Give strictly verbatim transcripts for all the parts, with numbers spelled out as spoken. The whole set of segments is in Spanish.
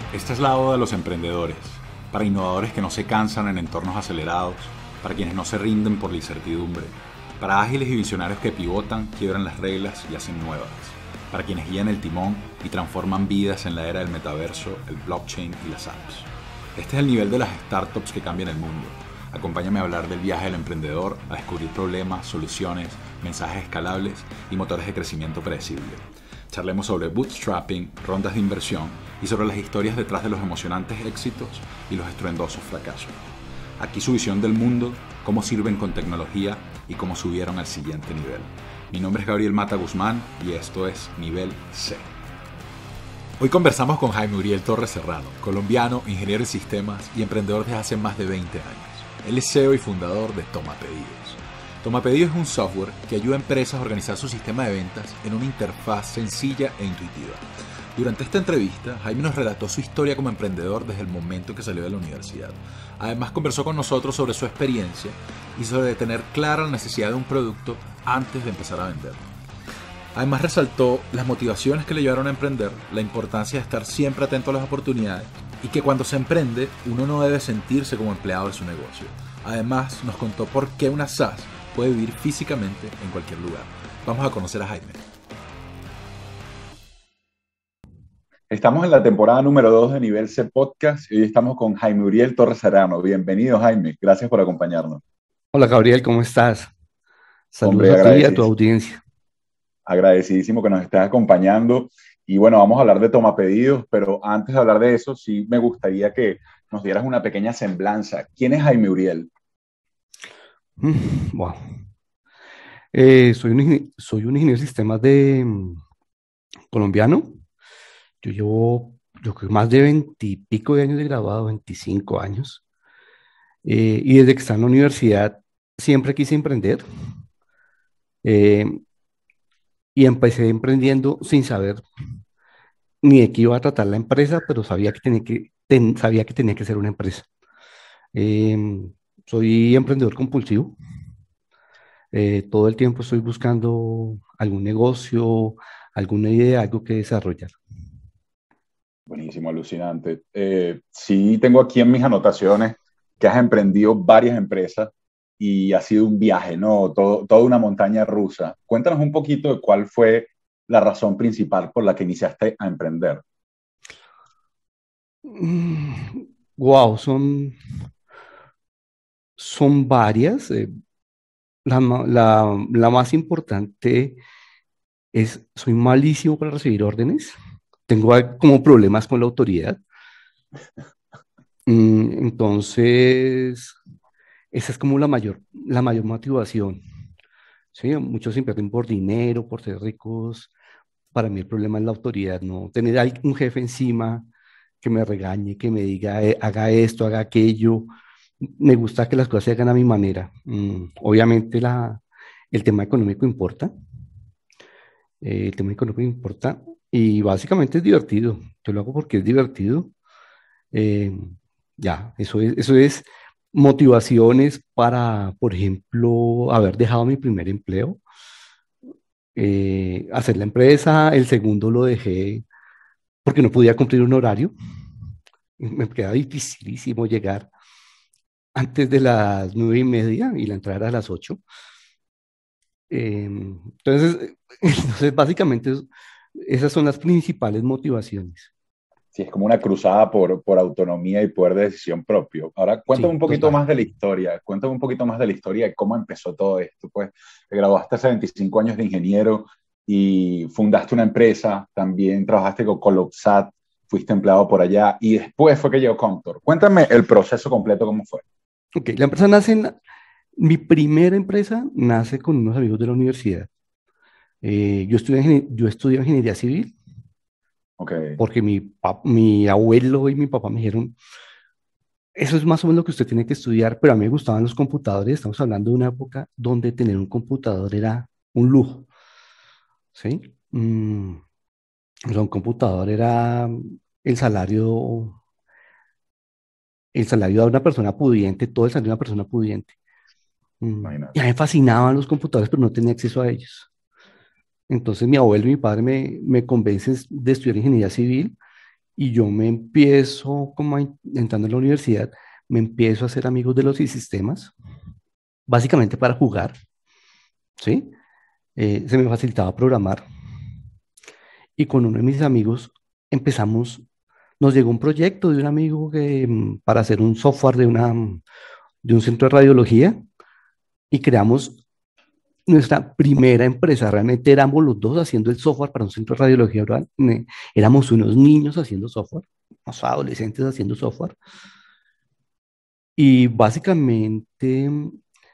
Esta es la oda de los emprendedores, para innovadores que no se cansan en entornos acelerados, para quienes no se rinden por la incertidumbre, para ágiles y visionarios que pivotan, quiebran las reglas y hacen nuevas, para quienes guían el timón y transforman vidas en la era del metaverso, el blockchain y las apps. Este es el nivel de las startups que cambian el mundo. Acompáñame a hablar del viaje del emprendedor, a descubrir problemas, soluciones, mensajes escalables y motores de crecimiento predecible. Charlemos sobre bootstrapping, rondas de inversión y sobre las historias detrás de los emocionantes éxitos y los estruendosos fracasos. Aquí su visión del mundo, cómo sirven con tecnología y cómo subieron al siguiente nivel. Mi nombre es Gabriel Mata Guzmán y esto es Nivel C. Hoy conversamos con Jaime Uriel Torres Serrano, colombiano, ingeniero en sistemas y emprendedor desde hace más de veinte años. Él es C E O y fundador de Toma Pedidos. Toma Pedidos es un software que ayuda a empresas a organizar su sistema de ventas en una interfaz sencilla e intuitiva. Durante esta entrevista, Jaime nos relató su historia como emprendedor desde el momento en que salió de la universidad. Además, conversó con nosotros sobre su experiencia y sobre tener clara la necesidad de un producto antes de empezar a venderlo. Además, resaltó las motivaciones que le llevaron a emprender, la importancia de estar siempre atento a las oportunidades y que cuando se emprende, uno no debe sentirse como empleado de su negocio. Además, nos contó por qué una SaaS puede vivir físicamente en cualquier lugar. Vamos a conocer a Jaime. Estamos en la temporada número dos de Nivel C Podcast y hoy estamos con Jaime Uriel Torres Serrano. Bienvenido, Jaime. Gracias por acompañarnos. Hola, Gabriel, ¿cómo estás? Saludos Hombre, a ti y a tu audiencia. Agradecidísimo que nos estés acompañando. Y bueno, vamos a hablar de Toma Pedidos, pero antes de hablar de eso, sí me gustaría que nos dieras una pequeña semblanza. ¿Quién es Jaime Uriel? Mm, wow. Eh, soy un, ingen- soy un ingeniero de sistemas de, mm, colombiano. Yo llevo, yo creo, más de veintipico de años de graduado, veinticinco años. Eh, y desde que estaba en la universidad siempre quise emprender. Eh, y empecé emprendiendo sin saber ni de qué iba a tratar la empresa, pero sabía que tenía que, ten- sabía que tenía que ser una empresa. Em, Soy emprendedor compulsivo. Eh, todo el tiempo estoy buscando algún negocio, alguna idea, algo que desarrollar. Buenísimo, alucinante. Eh, sí, tengo aquí en mis anotaciones que has emprendido varias empresas y ha sido un viaje, ¿no? Todo, toda una montaña rusa. Cuéntanos un poquito de cuál fue la razón principal por la que iniciaste a emprender. Wow, son, son varias. Eh, la, ma- la, la más importante es, soy malísimo para recibir órdenes. Tengo al- como problemas con la autoridad. Mm, entonces, esa es como la mayor, la mayor motivación. Sí, muchos se pierden por dinero, por ser ricos. Para mí el problema es la autoridad, no tener al- un jefe encima que me regañe, que me diga, eh, haga esto, haga aquello. Me gusta que las cosas se hagan a mi manera. Mm, obviamente la, el tema económico importa, eh, el tema económico importa y básicamente es divertido. Yo lo hago porque es divertido. Eh, ya, eso es, eso es motivaciones para, por ejemplo, haber dejado mi primer empleo, eh, hacer la empresa. El segundo lo dejé porque no podía cumplir un horario. Me queda dificilísimo llegar antes de las nueve y media y la entrada era a las ocho. Eh, entonces, entonces, básicamente, es- esas son las principales motivaciones. Sí, es como una cruzada por, por autonomía y poder de decisión propio. Ahora, cuéntame un Sí, poquito total. más de la historia. Cuéntame un poquito más de la historia de cómo empezó todo esto. Pues, te graduaste hace veinticinco años de ingeniero y fundaste una empresa. También trabajaste con Colopsat, fuiste empleado por allá y después fue que llegó Comptor. Cuéntame el proceso completo, cómo fue. Ok, la empresa nace en, la- mi primera empresa nace con unos amigos de la universidad. Eh, yo estudié, ingenie- yo estudié ingeniería civil Ok, porque mi, pap- mi abuelo y mi papá me dijeron, eso es más o menos lo que usted tiene que estudiar, pero a mí me gustaban los computadores. Estamos hablando de una época donde tener un computador era un lujo, ¿sí? Mm, o sea, un computador era el salario, el salario de una persona pudiente, todo el salario de una persona pudiente. Mm, y a imagínate. mí me fascinaban los computadores, pero no tenía acceso a ellos. Entonces mi abuelo y mi padre me, me convencen de estudiar ingeniería civil y yo me empiezo, como a in- entrando en la universidad, me empiezo a hacer amigos de los sistemas, básicamente para jugar, ¿sí? Eh, se me facilitaba programar y con uno de mis amigos empezamos, nos llegó un proyecto de un amigo que, mm, para hacer un software de, una, mm, de un centro de radiología y creamos nuestra primera empresa. Realmente éramos los dos haciendo el software para un centro de radiología oral. Ne- Éramos unos niños haciendo software, unos adolescentes haciendo software. Y básicamente, mm,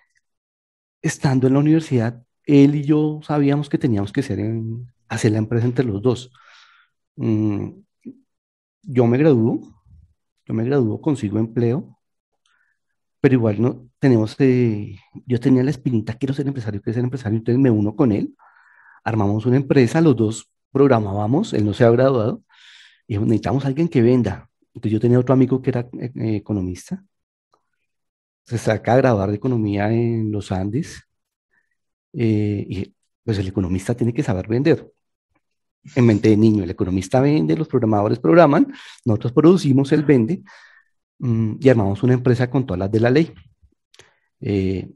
estando en la universidad, él y yo sabíamos que teníamos que hacer, en- hacer la empresa entre los dos. Mm, yo me gradúo, yo me gradúo, consigo empleo, pero igual no tenemos, eh, yo tenía la espinita, quiero ser empresario, quiero ser empresario, entonces me uno con él, armamos una empresa, los dos programábamos, él no se había graduado, y dijimos, necesitamos a alguien que venda. Entonces yo tenía otro amigo que era eh, eh, economista, se saca a graduar de economía en los Andes, eh, y pues el economista tiene que saber vender. En mente de niño, el economista vende, los programadores programan, nosotros producimos, él vende, mm, y armamos una empresa con todas las de la ley. Eh,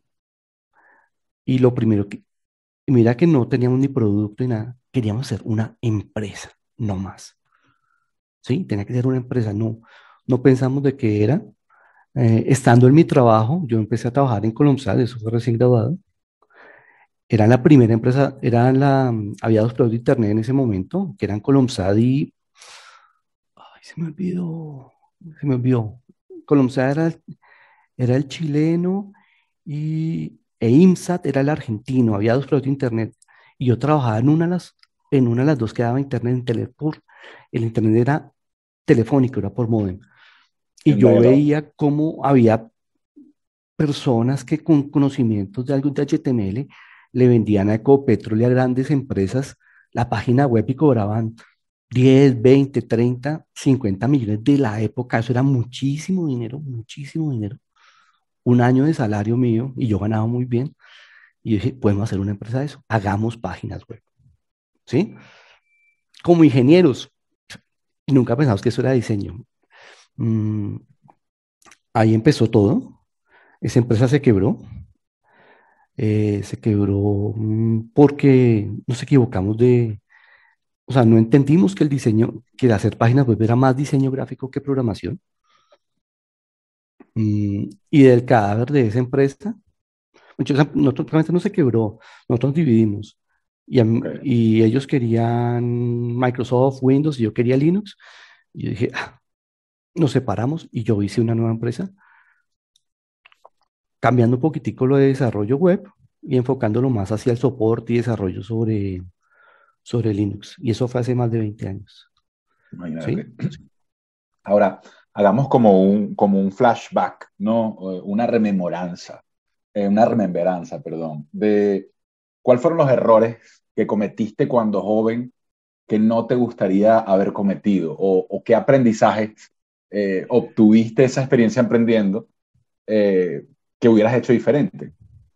y lo primero que, mira que no teníamos ni producto ni nada, queríamos ser una empresa, no más. ¿Sí? Tenía que ser una empresa, no, no pensamos de qué era. Eh, estando en mi trabajo, yo empecé a trabajar en Colomsal, eso fue recién graduado. Era la primera empresa, era la, mm, había dos productos de internet en ese momento, que eran Colomsad y, ay, se me olvidó, se me olvidó. Colomsad era, el- era el chileno y e IMSAT era el argentino, había dos productos de internet. Y yo trabajaba en una de las, en una de las dos que daba internet en Teleport. El internet era telefónico, era por módem. Y En yo dial-up. veía cómo había personas que con conocimientos de algo de H T M L le vendían a Ecopetrol y a grandes empresas la página web y cobraban diez, veinte, treinta, cincuenta millones de la época. Eso era muchísimo dinero, muchísimo dinero. Un año de salario mío y yo ganaba muy bien. Y yo dije, podemos hacer una empresa de eso. Hagamos páginas web, ¿sí? Como ingenieros. Y nunca pensamos que eso era diseño. Mm, ahí empezó todo. Esa empresa se quebró. Eh, se quebró, mm, porque nos equivocamos de, o sea, no entendimos que el diseño, que el hacer páginas web era más diseño gráfico que programación. Mm, y del cadáver de esa empresa, muchos, nosotros realmente no se quebró, nosotros dividimos. Y, a mí- Ok. y ellos querían Microsoft, Windows, y yo quería Linux. Y yo dije, "Ah", nos separamos y yo hice una nueva empresa, cambiando un poquitico lo de desarrollo web y enfocándolo más hacia el soporte y desarrollo sobre, sobre Linux. Y eso fue hace más de veinte años. ¿Sí? Imagínate. Ahora, hagamos como un, como un flashback, ¿no? Eh, Una rememoranza, eh, una remembranza, perdón, de cuáles fueron los errores que cometiste cuando joven que no te gustaría haber cometido o, o qué aprendizajes eh, obtuviste esa experiencia emprendiendo eh, que hubieras hecho diferente.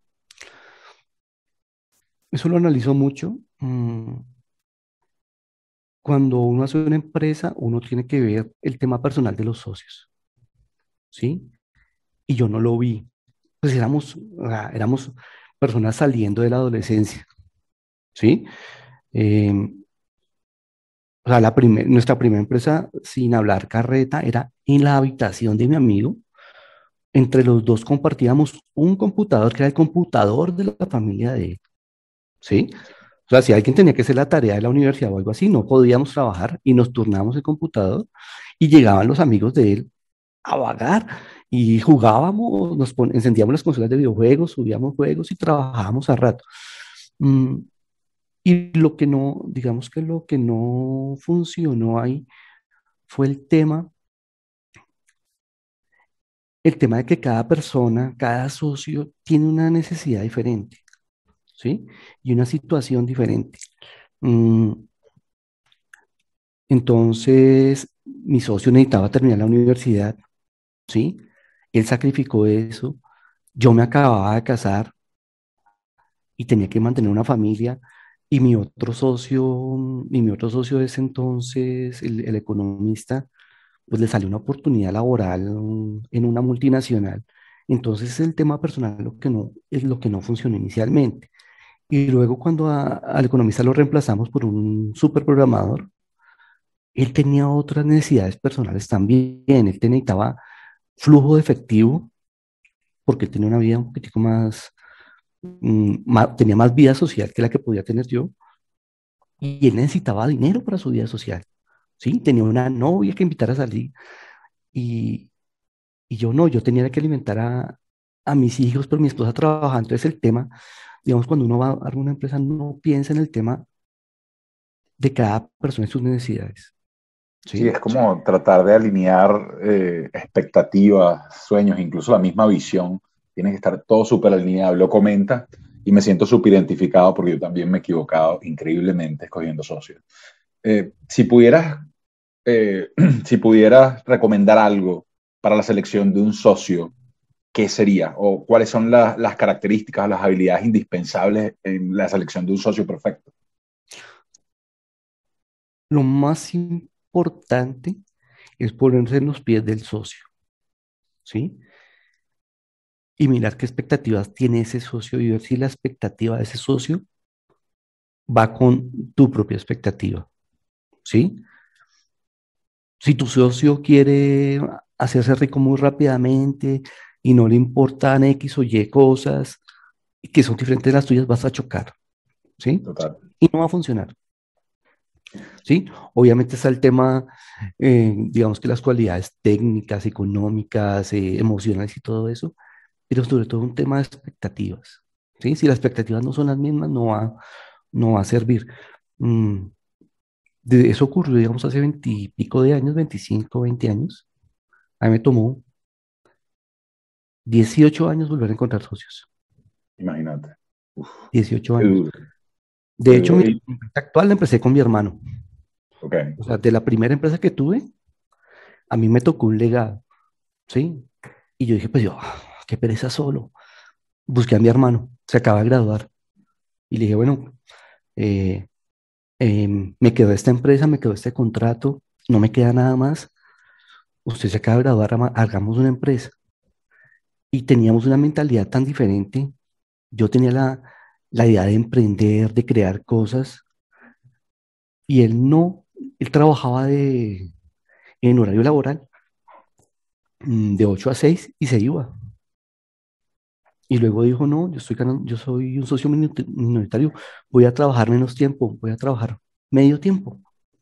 Eso lo analizo mucho. Mm, Cuando uno hace una empresa, uno tiene que ver el tema personal de los socios, ¿sí? Y yo no lo vi. Pues éramos, ah, éramos personas saliendo de la adolescencia, ¿sí? Em, o sea, la primer- nuestra primera empresa, sin hablar carreta, era en la habitación de mi amigo. Entre los dos compartíamos un computador que era el computador de la familia de él, ¿sí? O sea, si alguien tenía que hacer la tarea de la universidad o algo así, no podíamos trabajar y nos turnábamos el computador y llegaban los amigos de él a vagar y jugábamos, nos pon- encendíamos las consolas de videojuegos, subíamos juegos y trabajábamos a rato. Mm, y lo que no, digamos que lo que no funcionó ahí fue el tema, el tema de que cada persona, cada socio tiene una necesidad diferente, ¿sí? Y una situación diferente. Mm, entonces, mi socio necesitaba terminar la universidad, ¿sí? Él sacrificó eso. Yo me acababa de casar y tenía que mantener una familia Y mi otro socio, y mi otro socio de ese entonces, el, el economista, pues le salió una oportunidad laboral mm, en una multinacional. Entonces el tema personal lo que no, es lo que no funcionó inicialmente. Y luego cuando a- al economista lo reemplazamos por un superprogramador, él tenía otras necesidades personales también. Él te- necesitaba flujo de efectivo porque él tenía una vida un poquitico más, mm, ma- tenía más vida social que la que podía tener yo. Y él necesitaba dinero para su vida social. ¿Sí? Tenía una novia que invitar a salir. Y, y yo no, yo tenía que alimentar a, a mis hijos, pero mi esposa trabajaba. Entonces el tema, digamos, cuando uno va a abrir una empresa, no piensa en el tema de cada persona y sus necesidades. Sí, ¿Sí? es como tratar de alinear eh, expectativas, sueños, incluso la misma visión. Tiene que estar todo súper alineado. Lo comenta y me siento súper identificado porque yo también me he equivocado increíblemente escogiendo socios. Eh, si pudieras, eh, si pudieras recomendar algo para la selección de un socio, ¿qué sería? ¿O cuáles son la- las características, las habilidades indispensables en la selección de un socio perfecto? Lo más importante es ponerse en los pies del socio. ¿Sí? Y mirar qué expectativas tiene ese socio y ver si la expectativa de ese socio va con tu propia expectativa. ¿Sí? Si tu socio quiere hacerse rico muy rápidamente y no le importan X o Y cosas que son diferentes de las tuyas, vas a chocar, ¿sí? Total. Y no va a funcionar, ¿sí? Obviamente está el tema, eh, digamos que las cualidades técnicas, económicas, eh, emocionales y todo eso, pero sobre todo un tema de expectativas, ¿sí? Si las expectativas no son las mismas, no va, no va a servir. Mm, de eso ocurrió, digamos, hace veintipico de años, veinticinco, veinte años. A mí me tomó dieciocho años volver a encontrar socios. Imagínate. Uf, dieciocho qué años. duro, De qué hecho, duro. mi Y, empresa actual la empecé con mi hermano. ok, O sea, de la primera empresa que tuve, a mí me tocó un legado, ¿sí? Y yo dije, pues yo, "Ah, qué pereza solo". Busqué a mi hermano, se acaba de graduar. Y le dije, bueno, eh, em, me quedó esta empresa, me quedó este contrato, no me queda nada más. Usted se acaba de graduar, ama- hagamos una empresa. Y teníamos una mentalidad tan diferente. Yo tenía la, la idea de emprender, de crear cosas, y él no, él trabajaba de, en horario laboral, mm, de ocho a seis y se iba. Y luego dijo, no, yo estoy ganando, yo soy un socio minut- minoritario, voy a trabajar menos tiempo, voy a trabajar medio tiempo.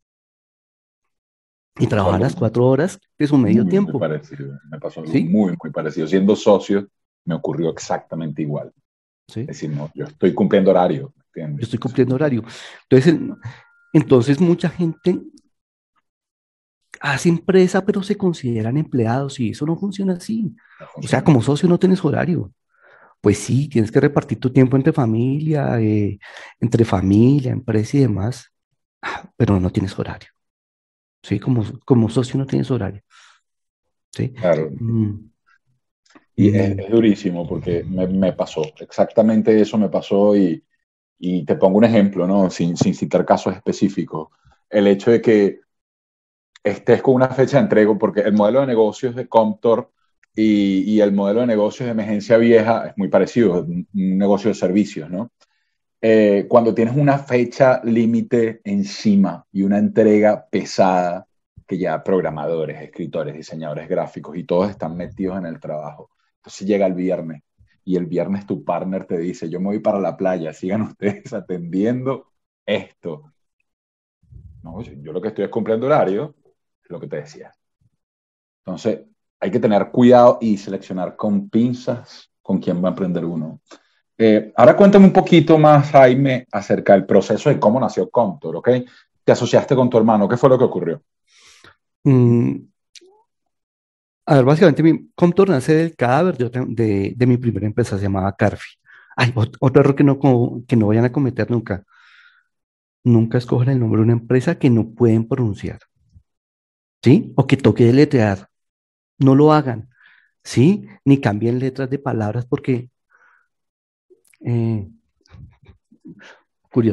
Y me pasó trabajar algo las cuatro horas de su medio muy, muy tiempo, parecido. Me pasó algo ¿sí? muy, muy parecido. Siendo socio, me ocurrió exactamente igual. ¿Sí? Es decir, no, yo estoy cumpliendo horario, Yo ¿entiendes? estoy Eso cumpliendo no, horario. Entonces, el- entonces mucha gente hace empresa, pero se consideran empleados y eso no funciona así. no O sea, funciona. como socio no tienes horario. Pues sí, tienes que repartir tu tiempo entre familia, eh, entre familia, empresa y demás, pero no tienes horario. Sí, como, como socio no tienes horario. Sí. Claro. Mm, Y es, mm, es durísimo porque me, me pasó, exactamente eso me pasó y, y te pongo un ejemplo, ¿no? Sin, sin citar casos específicos. El hecho de que estés con una fecha de entrega, porque el modelo de negocios de Comptor y, y el modelo de negocios de Emergencia Vieja es muy parecido, es un, un negocio de servicios, ¿no? Eh, cuando tienes una fecha límite encima y una entrega pesada, que ya programadores, escritores, diseñadores gráficos y todos están metidos en el trabajo. Entonces llega el viernes y el viernes tu partner te dice, yo me voy para la playa, sigan ustedes atendiendo esto. No, yo, yo lo que estoy es cumpliendo horario, es lo que te decía. Entonces hay que tener cuidado y seleccionar con pinzas con quién va a emprender uno. Eh, ahora cuéntame un poquito más, Jaime, acerca del proceso de cómo nació Comptor, ¿ok? Te asociaste con tu hermano, ¿qué fue lo que ocurrió? mm, a ver, básicamente mi Comptor nace del cadáver de, otra- de, de mi primera empresa, se llamaba Carfi. Ay, ot- otro error que no, co- que no vayan a cometer nunca. Nunca escojan el nombre de una empresa que no pueden pronunciar, ¿sí? O que toque deletrear. No lo hagan, ¿sí? Ni cambien letras de palabras porque, eh, curioso.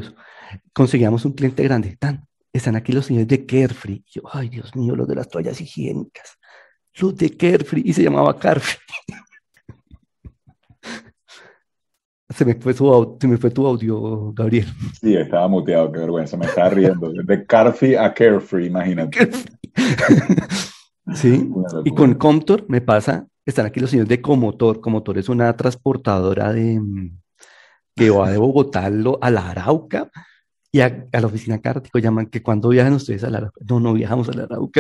conseguíamos un cliente grande. Tan, están aquí los señores de Carefree. Y yo, ay, Dios mío, los de las toallas higiénicas. Los de Carefree. Y se llamaba Carfree. Se me fue tu, au- se me fue tu audio, Gabriel. Sí, estaba muteado, qué vergüenza, me estaba riendo. De Carfree a Carefree, imagínate. Carefree. Sí, Una y con locura. Comtor me pasa, están aquí los señores de Comotor. Comotor es una transportadora de, mm, que va de Bogotá a lo- a la Arauca y a, a la oficina Cártico llaman que cuando viajan ustedes a la Arauca. No, no viajamos a la Arauca.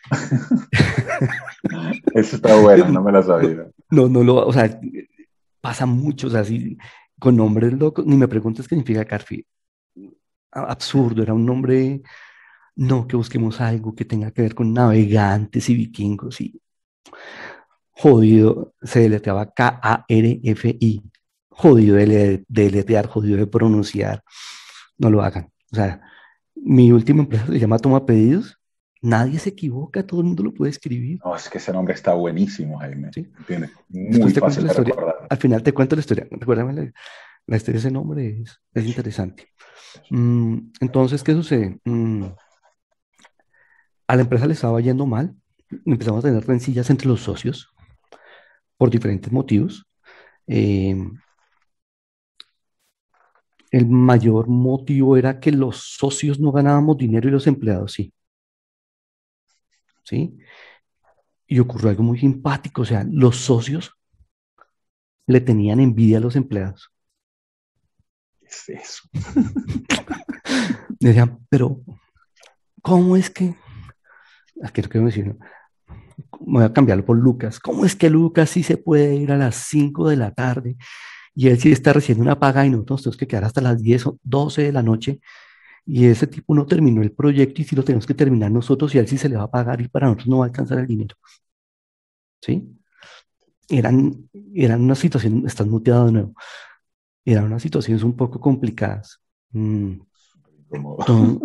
Eso está buena, no me la sabía. No, no lo, o sea, pasa mucho, o sea, así, con nombres locos, ni me preguntes qué significa Carfi. A- Absurdo, era un nombre, no, que busquemos algo que tenga que ver con navegantes y vikingos y jodido, se deletreaba K A R F I, jodido de le- deletrear, jodido de pronunciar, no lo hagan. O sea, mi última empresa se llama Toma Pedidos, nadie se equivoca, todo el mundo lo puede escribir, No, es que ese nombre está buenísimo, Jaime. ¿sí? ¿Entiendes? Muy Después te cuento fácil la de historia, recordar. al final te cuento la historia, recuérdame la, la historia de ese nombre, es, es Eso, interesante. eso. Mm, entonces, ¿qué sucede? Mm, a la empresa le estaba yendo mal, empezamos a tener rencillas entre los socios por diferentes motivos. Eh, el mayor motivo era que los socios no ganábamos dinero y los empleados sí, ¿sí? Y ocurrió algo muy simpático, o sea, los socios le tenían envidia a los empleados. ¿Qué es eso? Decían, pero ¿cómo es que, ah, quiero que me decir, voy a cambiarlo por Lucas, ¿cómo es que Lucas sí se puede ir a las cinco de la tarde y él sí está recibiendo una paga y nosotros tenemos que quedar hasta las diez o doce de la noche y ese tipo no terminó el proyecto y si lo tenemos que terminar nosotros y a él sí se le va a pagar y para nosotros no va a alcanzar el dinero, ¿sí? Eran, eran una situación, estás muteado de nuevo, eran unas situaciones un poco complicadas. Mm, Como... entonces,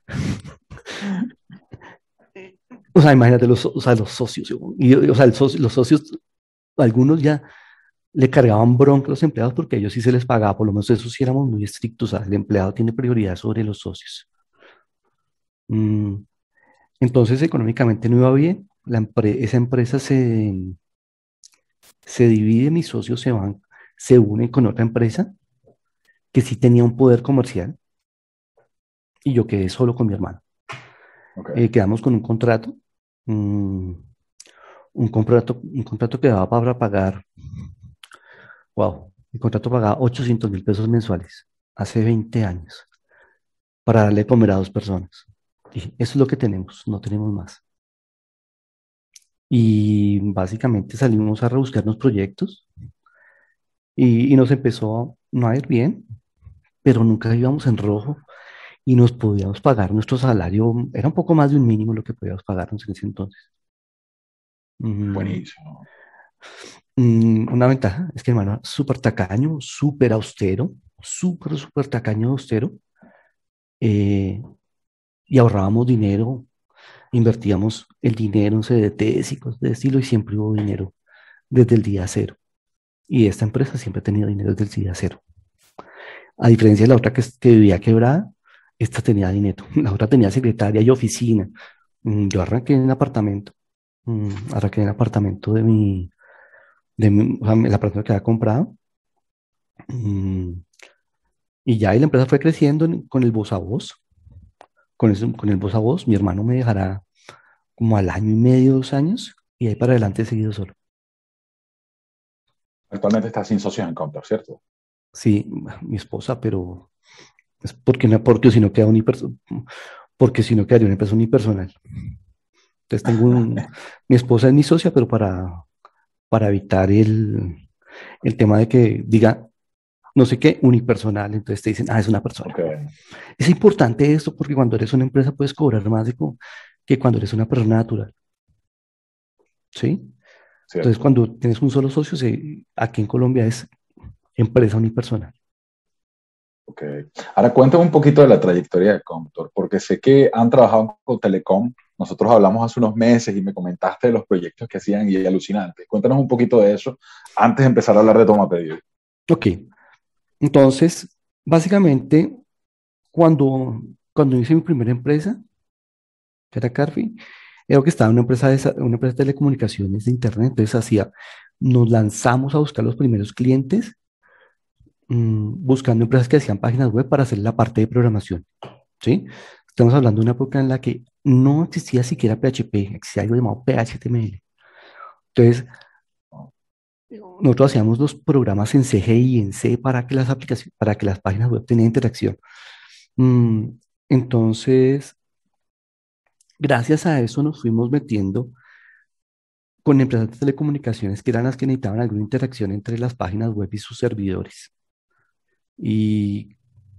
o sea, imagínate los, o sea, los socios, y, o sea, el socio- los socios, algunos ya le cargaban bronca a los empleados porque a ellos sí se les pagaba, por lo menos eso sí éramos muy estrictos, o sea, el empleado tiene prioridad sobre los socios. Mm, entonces, económicamente no iba bien, la empre- esa empresa se, se divide, mis socios se van, se unen con otra empresa que sí tenía un poder comercial y yo quedé solo con mi hermano. Ok. Eh, quedamos con un contrato, mm, un contrato, un contrato que daba para pagar, wow, el contrato pagaba ochocientos mil pesos mensuales hace veinte años para darle de comer a dos personas. Dije, eso es lo que tenemos, no tenemos más. Y básicamente salimos a rebuscarnos proyectos y, y nos empezó no a ir bien, pero nunca íbamos en rojo y nos podíamos pagar nuestro salario, era un poco más de un mínimo lo que podíamos pagarnos en ese entonces. Mm, Buenísimo. mm, una ventaja es que mi hermano era súper tacaño, súper austero, súper, súper tacaño austero, eh, y ahorrábamos dinero, invertíamos el dinero en C D Ts y cosas de estilo y siempre hubo dinero desde el día cero. Y esta empresa siempre ha tenido dinero desde el día cero. A diferencia de la otra que, que vivía quebrada, esta tenía dinero. La otra tenía secretaria y oficina. Mm, Yo arranqué en el apartamento, mm, arranqué en el apartamento de mi, de mi, o sea, el apartamento que había comprado. mm, y ya y la empresa fue creciendo en- con el voz a voz. Con, eso, con el voz a voz, mi hermano me dejará como al año y medio, dos años, y ahí para adelante he seguido solo. Actualmente estás sin socios en Counter, ¿cierto? Sí, mi esposa, pero es porque no, porque si no queda unipersonal, porque si no quedaría una empresa unipersonal. Entonces tengo un, mi esposa es mi socia, pero para, para evitar el, el tema de que diga no sé qué, unipersonal, entonces te dicen, ah, es una persona. Ok, Es importante esto porque cuando eres una empresa puedes cobrar más de co- que cuando eres una persona natural, ¿sí? Entonces cierto. cuando tienes un solo socio, se- aquí en Colombia es empresa unipersonal. Ok. Ahora cuéntame un poquito de la trayectoria de Comptor, porque sé que han trabajado con Telecom. Nosotros hablamos hace unos meses y me comentaste de los proyectos que hacían y alucinantes. Cuéntanos un poquito de eso antes de empezar a hablar de toma pedido. Ok, entonces, básicamente, Cuando, cuando hice mi primera empresa, que era Carfi, era que estaba en una empresa de, esa- una empresa de telecomunicaciones de internet, entonces hacía, nos lanzamos a buscar los primeros clientes, mm, buscando empresas que hacían páginas web para hacer la parte de programación, ¿sí? Estamos hablando de una época en la que no existía siquiera P H P, existía algo llamado P H T M L. Entonces, nosotros hacíamos los programas en C G I y en C para que las aplicaciones, para que las páginas web tenían interacción. Mm, entonces, gracias a eso nos fuimos metiendo con empresas de telecomunicaciones que eran las que necesitaban alguna interacción entre las páginas web y sus servidores. Y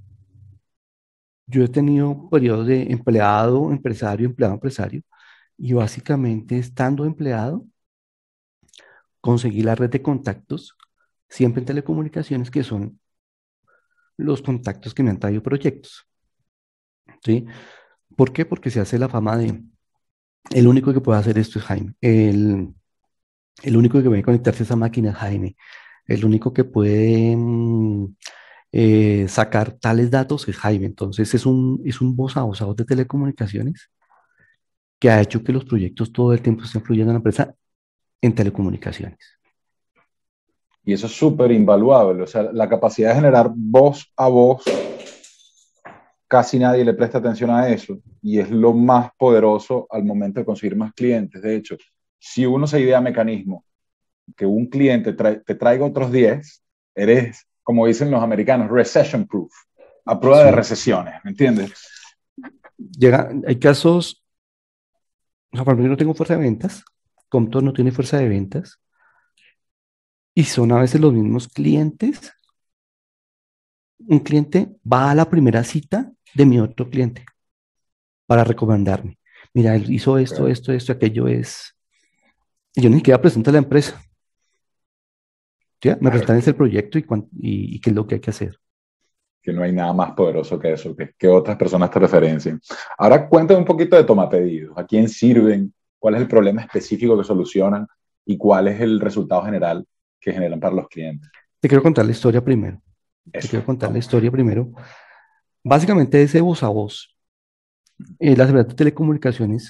yo he tenido periodos de empleado, empresario, empleado, empresario, y básicamente estando empleado, conseguí la red de contactos, siempre en telecomunicaciones, que son los contactos que me han traído proyectos, ¿sí? ¿Por qué? Porque se hace la fama de, el único que puede hacer esto es Jaime, el, el único que puede conectarse a esa máquina es Jaime, el único que puede mm, eh, sacar tales datos es Jaime. Entonces es un, es un voz a voz a voz de telecomunicaciones que ha hecho que los proyectos todo el tiempo estén fluyendo en la empresa en telecomunicaciones. Y eso es súper invaluable. O sea, la capacidad de generar voz a voz, casi nadie le presta atención a eso. Y es lo más poderoso al momento de conseguir más clientes. De hecho, si uno se idea mecanismo que un cliente trae, te traiga otros diez, eres, como dicen los americanos, recession proof, a prueba de Sí. recesiones, ¿me entiendes? Llega, hay casos, o sea, para mí no tengo fuerza de ventas, Compton no tiene fuerza de ventas, y son a veces los mismos clientes. Un cliente va a la primera cita de mi otro cliente para recomendarme. Mira, él hizo esto, Okay. esto, esto, aquello es. Y yo ni siquiera presento a la empresa. ¿Sí? Me Claro, presentan ese proyecto y, cuán- y, y qué es lo que hay que hacer. que no hay nada más poderoso que eso, que, que otras personas te referencien. Ahora cuéntame un poquito de Tomapedidos. ¿A quién sirven? ¿Cuál es el problema específico que solucionan? ¿Y cuál es el resultado general que generan para los clientes? Te quiero contar la historia primero. Te Eso, quiero contar la vamos. historia primero. Básicamente ese voz a voz. Eh, las empresas de telecomunicaciones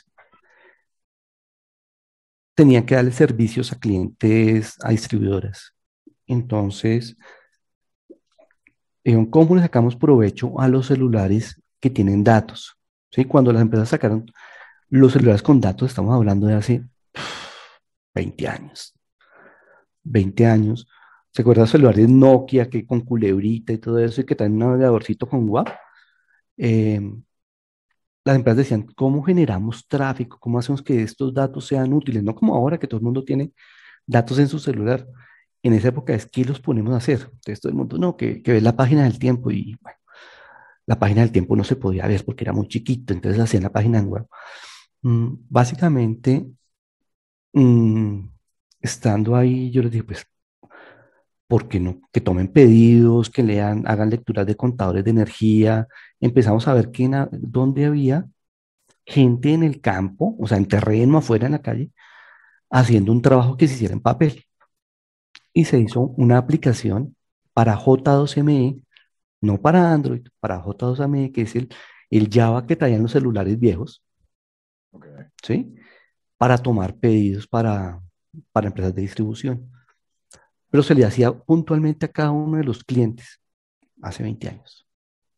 tenían que darle servicios a clientes, a distribuidoras. Entonces, dijeron, ¿cómo le sacamos provecho a los celulares que tienen datos? ¿Sí? Cuando las empresas sacaron los celulares con datos, estamos hablando de hace veinte años. veinte años. ¿Se acuerdan de los celulares Nokia que con culebrita y todo eso y que traen un navegadorcito con W A P? Eh, las empresas decían, ¿cómo generamos tráfico? ¿Cómo hacemos que estos datos sean útiles? No como ahora que todo el mundo tiene datos en su celular. En esa época es que los ponemos a hacer. Entonces todo el mundo, no, que, que ve la página del tiempo y bueno, la página del tiempo no se podía ver porque era muy chiquito, entonces hacían la página en web. Mm, básicamente, mm, estando ahí, yo les dije, pues, ¿por qué no? Que tomen pedidos, que lean, hagan lecturas de contadores de energía. Empezamos a ver que en a- dónde había gente en el campo, o sea, en terreno, afuera en la calle, haciendo un trabajo que se hiciera en papel. Y se hizo una aplicación para J dos M E, no para Android, para J dos M E, que es el, el Java que traían los celulares viejos, Okay. ¿sí? Para tomar pedidos para, para empresas de distribución. Pero se le hacía puntualmente a cada uno de los clientes hace veinte años.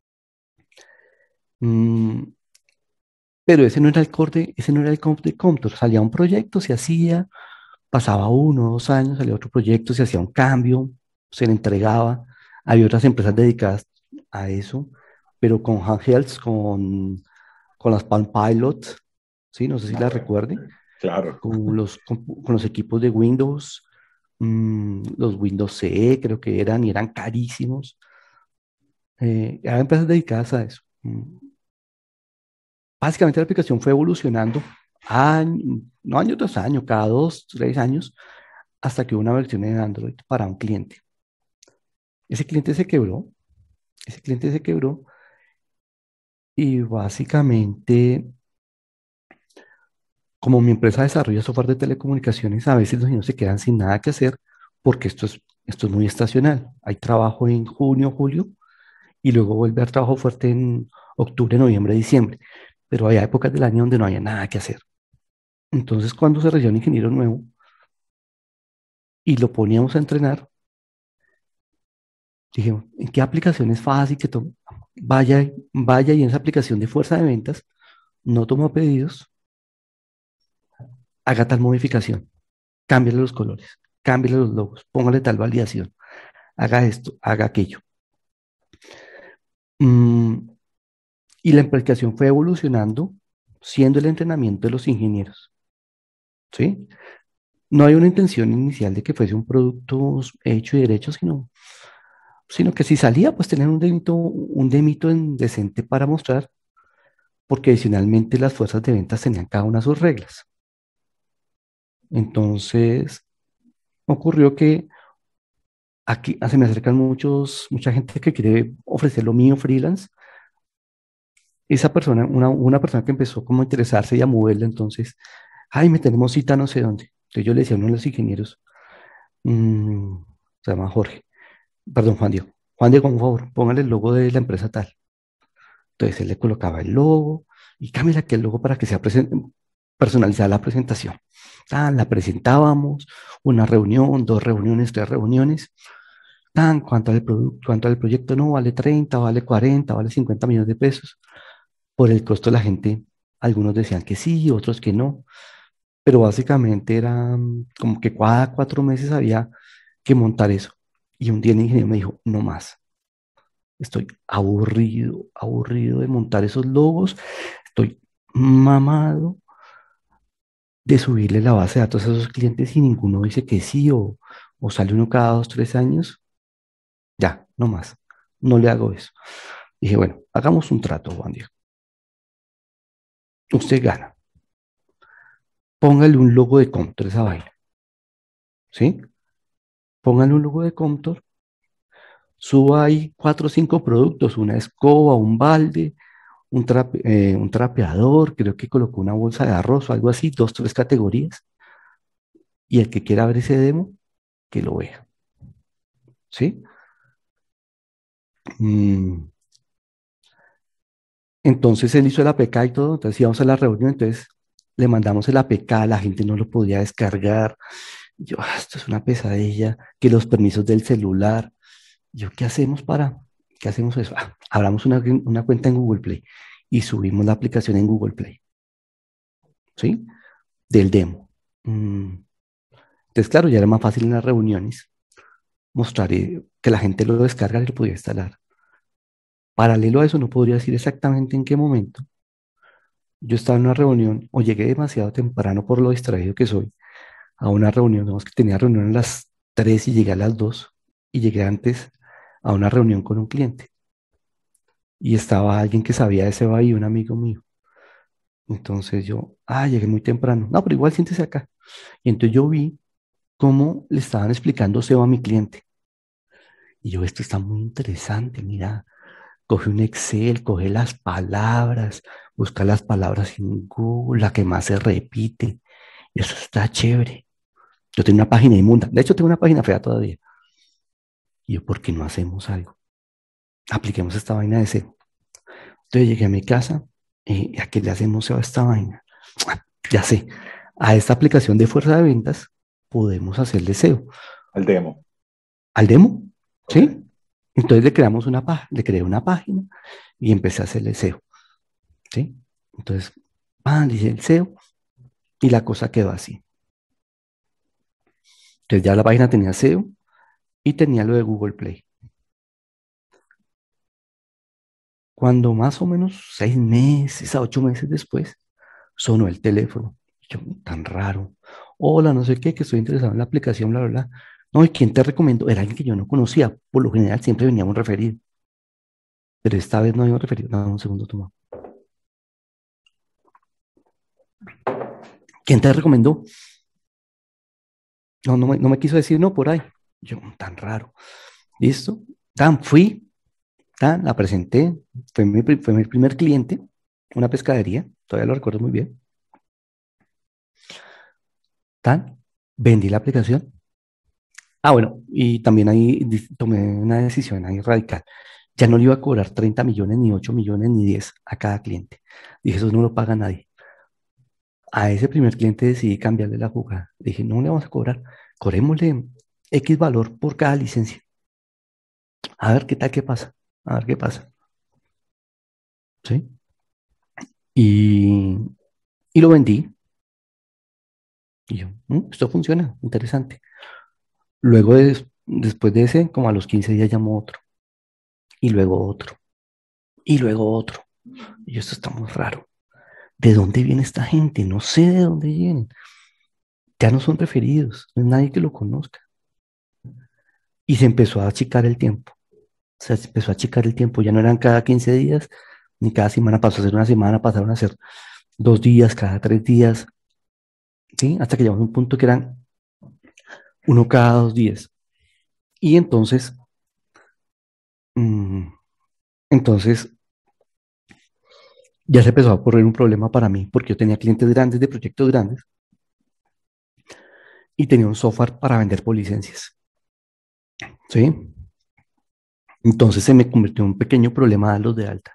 Mm, pero ese no era el corte, ese no era el comp de Comptor. Salía un proyecto, se hacía, pasaba uno, dos años, salía otro proyecto, se hacía un cambio, se le entregaba. Había otras empresas dedicadas a eso, pero con handhelds, con, con las Palm Pilot, ¿sí? No sé si la Okay. recuerden, Claro. con los, con, con los equipos de Windows, mmm, los Windows C E creo que eran, y eran carísimos. Eh, había empresas dedicadas a eso. Mm. Básicamente la aplicación fue evolucionando año, no año tras año, cada dos, tres años, hasta que hubo una versión en Android para un cliente. Ese cliente se quebró, ese cliente se quebró y básicamente, como mi empresa desarrolla software de telecomunicaciones, a veces los niños se quedan sin nada que hacer porque esto es, esto es muy estacional. Hay trabajo en junio, julio y luego vuelve al trabajo fuerte en octubre, noviembre, diciembre. Pero había épocas del año donde no había nada que hacer. Entonces, cuando se regió un ingeniero nuevo y lo poníamos a entrenar, dijimos, ¿en qué aplicación es fácil que tome? Vaya, vaya y en esa aplicación de fuerza de ventas, no toma pedidos, haga tal modificación, cámbiale los colores, cámbiale los logos, póngale tal validación, haga esto, haga aquello. Mm, y la aplicación fue evolucionando, siendo el entrenamiento de los ingenieros, ¿sí? No hay una intención inicial de que fuese un producto hecho y derecho, sino, sino que si salía, pues tener un demito, un demito en decente para mostrar, porque adicionalmente las fuerzas de ventas tenían cada una sus reglas. Entonces, ocurrió que aquí se me acercan muchos, mucha gente que quiere ofrecer lo mío freelance. Esa persona, una, una persona que empezó como a interesarse y a moverla, entonces, ay, me tenemos cita no sé dónde. Entonces yo le decía a uno de los ingenieros, mm, se llama Jorge, perdón, Juan Diego. Juan Diego, por favor, póngale el logo de la empresa tal. Entonces él le colocaba el logo y cámbiale aquí el logo para que sea presen- personalizada la presentación. Tan, la presentábamos, una reunión, dos reuniones, tres reuniones. Tan, ¿cuánto vale el producto? ¿Cuánto vale el proyecto? No, vale treinta, vale cuarenta, vale cincuenta millones de pesos. Por el costo la gente, algunos decían que sí, otros que no, pero básicamente era mm, como que cada cuatro meses había que montar eso. Y un día el ingeniero me dijo, no más, estoy aburrido, aburrido de montar esos logos, estoy mamado de subirle la base de datos a esos clientes y ninguno dice que sí o, o sale uno cada dos, tres años. Ya, no más, no le hago eso. Dije, bueno, hagamos un trato, Juan Diego. Usted gana. Póngale un logo de Comptor a esa vaina, ¿sí? Póngale un logo de Comptor, suba ahí cuatro o cinco productos, una escoba, un balde, un, trape- eh, un trapeador, creo que colocó una bolsa de arroz o algo así, dos, tres categorías, y el que quiera ver ese demo, que lo vea, ¿sí? Mm, entonces él hizo el A P K y todo, entonces íbamos a la reunión, entonces le mandamos el A P K, la gente no lo podía descargar. Yo, "Ah, esto es una pesadilla, que los permisos del celular. Yo, ¿qué hacemos para, qué hacemos eso? Ah, abramos una, una cuenta en Google Play y subimos la aplicación en Google Play, ¿sí? Del demo. Mm, entonces, claro, ya era más fácil en las reuniones mostrar eh, que la gente lo descarga y lo podía instalar. Paralelo a eso, no podría decir exactamente en qué momento. Yo estaba en una reunión o llegué demasiado temprano por lo distraído que soy a una reunión, digamos que tenía reunión a las tres y llegué a las dos y llegué antes a una reunión con un cliente y estaba alguien que sabía de ese bahía, un amigo mío. Entonces yo, ah, llegué muy temprano. No, pero igual siéntese acá. Y entonces yo vi cómo le estaban explicando S E O a mi cliente. Y yo, esto está muy interesante, mira, coge un Excel, coge las palabras, busca las palabras en Google, la que más se repite. Y eso está chévere. Yo tengo una página inmunda. De hecho, tengo una página fea todavía. Y yo, ¿por qué no hacemos algo? Apliquemos esta vaina de S E O. Entonces llegué a mi casa y ¿a qué le hacemos S E O a esta vaina? Ah, ya sé, a esta aplicación de fuerza de ventas podemos hacerle S E O. Al demo. ¿Al demo? Ok. ¿Sí? Entonces le creamos una página, le creé una página y empecé a hacerle S E O. ¿Sí? Entonces, ah, le hice el S E O y la cosa quedó así. Entonces ya la página tenía S E O y tenía lo de Google Play. Cuando más o menos seis meses a ocho meses después, sonó el teléfono. Yo, tan raro. Hola, no sé qué, que estoy interesado en la aplicación, bla, bla, bla. No, ¿y quién te recomendó? Era alguien que yo no conocía. Por lo general siempre venía un referido. Pero esta vez no había un referido. Dame un segundo, toma. ¿Quién te recomendó? No, no me, no me quiso decir no por ahí. Yo, tan raro. ¿Listo? Tan, fui, tan, la presenté. Fue mi, pri- fue mi primer cliente, una pescadería. Todavía lo recuerdo muy bien. Tan, vendí la aplicación. Ah, bueno, y también ahí di- tomé una decisión ahí radical. Ya no le iba a cobrar treinta millones, ni ocho millones, ni diez a cada cliente. Dije, eso no lo paga nadie. A ese primer cliente decidí cambiarle la jugada. Dije, no le vamos a cobrar, cobrémosle X valor por cada licencia. A ver qué tal, qué pasa. A ver qué pasa. ¿Sí? Y, y lo vendí. Y yo, "Mm, esto funciona, interesante". Luego, des- después de ese, como a los quince días llamó otro. Y luego otro. Y luego otro. Y yo, esto está muy raro. ¿De dónde viene esta gente? No sé de dónde vienen. Ya no son referidos. No hay nadie que lo conozca. Y se empezó a achicar el tiempo. Se empezó a achicar el tiempo. Ya no eran cada quince días, ni cada semana. Pasó a ser una semana, pasaron a ser dos días, cada tres días. ¿Sí? Hasta que llegamos a un punto que eran uno cada dos días. Y entonces, mm, entonces ya se empezó a correr un problema para mí, porque yo tenía clientes grandes de proyectos grandes y tenía un software para vender por licencias. ¿Sí? Entonces se me convirtió en un pequeño problema darlos de alta.